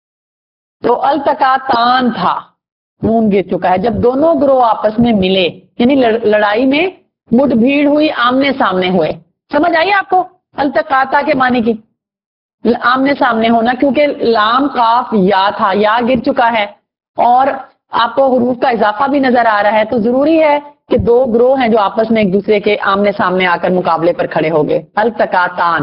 تو التقاطان تھا، نون گر چکا ہے. جب دونوں گروہ آپس میں ملے یعنی لڑائی میں مٹ بھیڑ ہوئی، آمنے سامنے ہوئے. سمجھ آئیے آپ کو التقاطا کے معنی کی؟ آمنے سامنے ہونا، کیونکہ لام کاف یا تھا، یا گر چکا ہے اور آپ کو حروف کا اضافہ بھی نظر آ رہا ہے. تو ضروری ہے کہ دو گروہ ہیں جو آپس میں ایک دوسرے کے آمنے سامنے آ کر مقابلے پر کھڑے ہو گئے. التقاطان.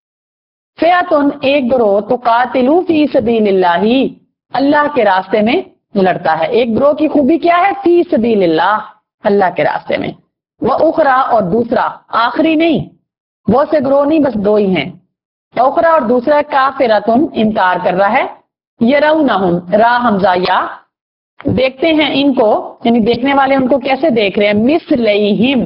فئتن، ایک گروہ، تقاتلوا فی سبیل اللہ، اللہ کے راستے میں لڑتا ہے. ایک گروہ کی خوبی کیا ہے؟ فی سبیل اللہ، اللہ کے راستے میں. وَأُخْرَى، اور دوسرا، آخری نہیں، بہت سے گروہ نہیں، بس دو ہی ہیں. اخرى اور دوسرا کافرتن، انکار کر رہا ہے. یرونہم، را حمزہ یا، دیکھتے ہیں ان کو، یعنی دیکھنے والے ان کو کیسے دیکھ رہے ہیں؟ مثلیہم.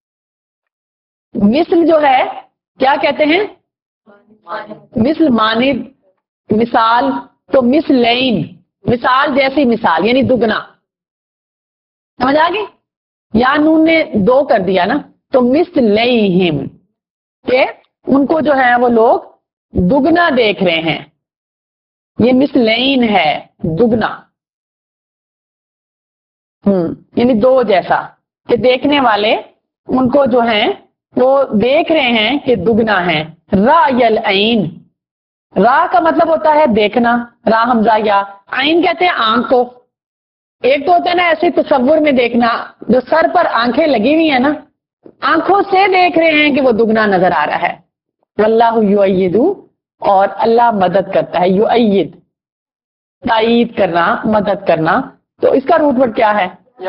مثل جو ہے کیا کہتے ہیں؟ مثل مانند، مثال. تو مثلین، مثال جیسی مثال، یعنی دگنا. سمجھ آ گئی؟ یا نون نے دو کر دیا نا، تو مثلیہم، کہ ان کو جو ہے وہ لوگ دگنا دیکھ رہے ہیں. یہ مثلین ہے، دگنا. یعنی دو جیسا، کہ دیکھنے والے ان کو جو ہیں وہ دیکھ رہے ہیں کہ دگنا ہے. رأی العین، را کا مطلب ہوتا ہے دیکھنا، را حمزہ یا. عین کہتے ہیں آنکھ کو. ایک تو ہوتا ہے نا ایسے تصور میں دیکھنا، جو سر پر آنکھیں لگی ہوئی ہیں نا، آنکھوں سے دیکھ رہے ہیں کہ وہ دگنا نظر آ رہا ہے. واللہ یؤید، اور اللہ مدد کرتا ہے. یؤید، تائید کرنا، مدد کرنا. تو اس کا روٹ ورڈ کیا ہے؟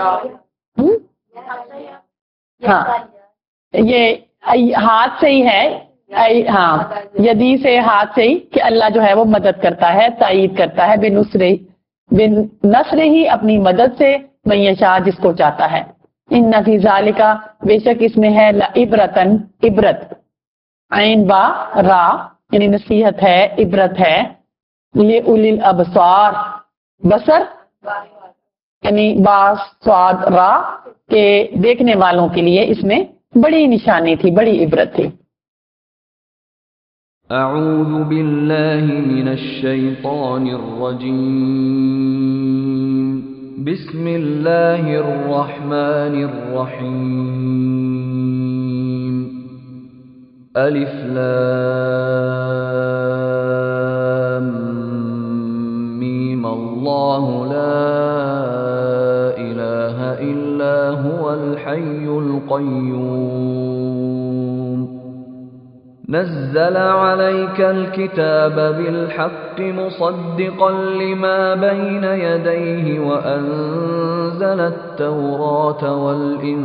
ہاں، یہ ہاتھ سے ہی ہے. ہاں، یدی سے، ہاتھ سے ہی، کہ اللہ جو ہے وہ مدد کرتا ہے، تائید کرتا ہے. بنصر ہی، اپنی مدد سے. من یشاء، جس کو چاہتا ہے. ان فی ذالک، بے شک اس میں ہے، لعبرتن، عبرت. عین با را، یعنی نصیحت ہے، عبرت ہے. لأولی الابصار، بصر یعنی با صاد را، कि देखने वालों के लिए इसमें बड़ी निशानी थी, बड़ी इबरत थी। अऊज़ु बिल्लाहि मिनश शैतानिर रजीम। बिस्मिल्लाहिर रहमानिर रहीम। अलिफ लाम मीम अल्लाहु ला इलाहा इल्ला हुवल हय्युल क़य्यूम। नज़्ज़ल अलैकल किताब बिलहक़्क़ि मुसद्दिक़न लिमा बैन यदैहि व अंज़लत तौरात वल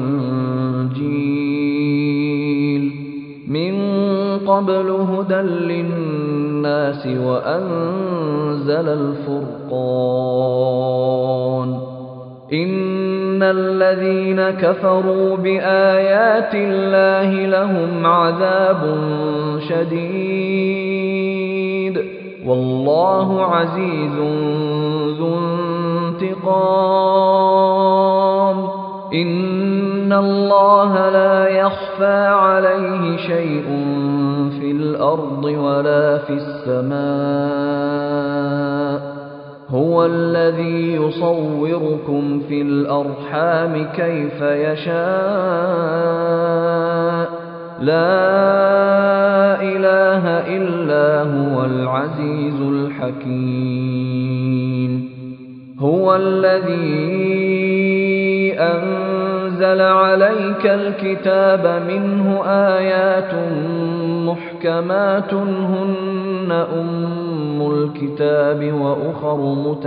इंजील मिन क़ब्लु हुदल लिन्नासि व अंज़लल फ़ुरक़ान। इन्नल्लज़ीन कफ़रू बिआयातिल्लाहि लहुम अज़ाबुन शदीद वल्लाहु अज़ीज़ुन ज़ुन्तिक़ाम। इन्नल्लाहा ला यख़फ़ा अलैहि शै'उन फ़िल अर्ज़ि वला फ़िस समाअ। हुवल लज़ी युसव्विरुकुम फ़िल अर्हाम कैफ़ यशाअ। ला इलाहा इल्ला हुवल अज़ीज़ुल हकीम। हुवल लज़ी أنزل عليك الكتاب منه آيات محكمات هن أم الكتاب وأخر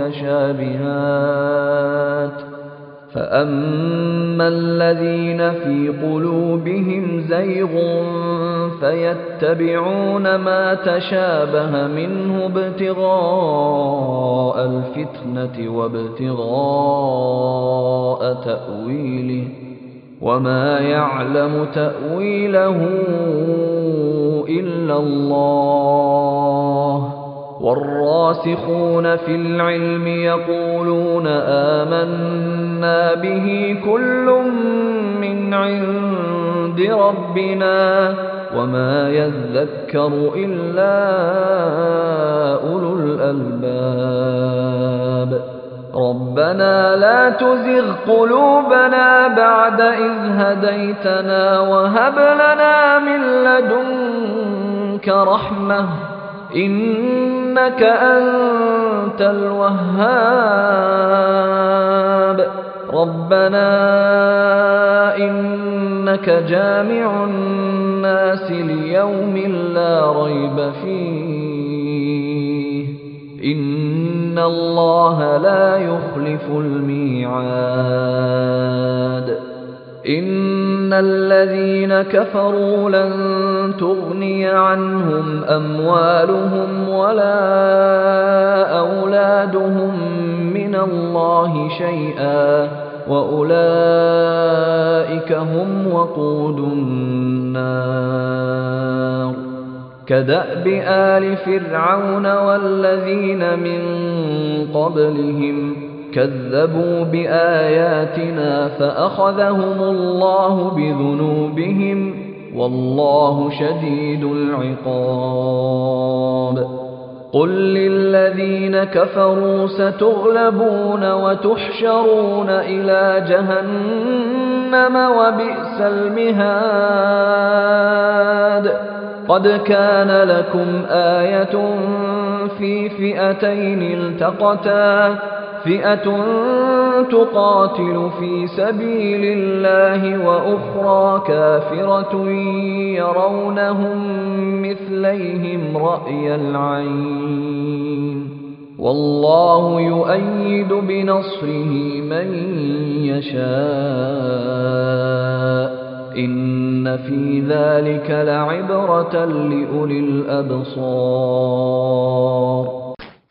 متشابهات فأما الذين في قلوبهم زيغ فيتبعون ما تشابه منه ابتغاء الفتنة وابتغاء تأويله وما يعلم تأويله إلا الله والراسخون في العلم يقولون آمنا به كل من عند ربنا وما يذكر إلا أولو الألباب. ربنا لا تزغ قلوبنا بعد إذ هديتنا وهب لنا من لدنك رحمة إنك أنت الوهاب. ربنا إنك جامع الناس ليوم لا ريب فيه إن الله لا يخلف الميعاد. إن الذين كفروا لن تغني عنهم أموالهم ولا أولادهم من الله شيئا وأولئك هم وقود النار. كدأب آل فرعون والذين من قبلهم كذبوا بآياتنا فأخذهم الله بذنوبهم والله شديد العقاب. قل للذين كفروا ستغلبون وتحشرون إلى جهنم وبئس المهاد. قد كان لكم آية في فئتين التقتا فئة تقاتل في سبيل الله وأخرى كافرة يرونهم مثليهم رأي العين والله يؤيد بنصره من يشاء. إن في ذلك لعبرة لأولي الأبصار.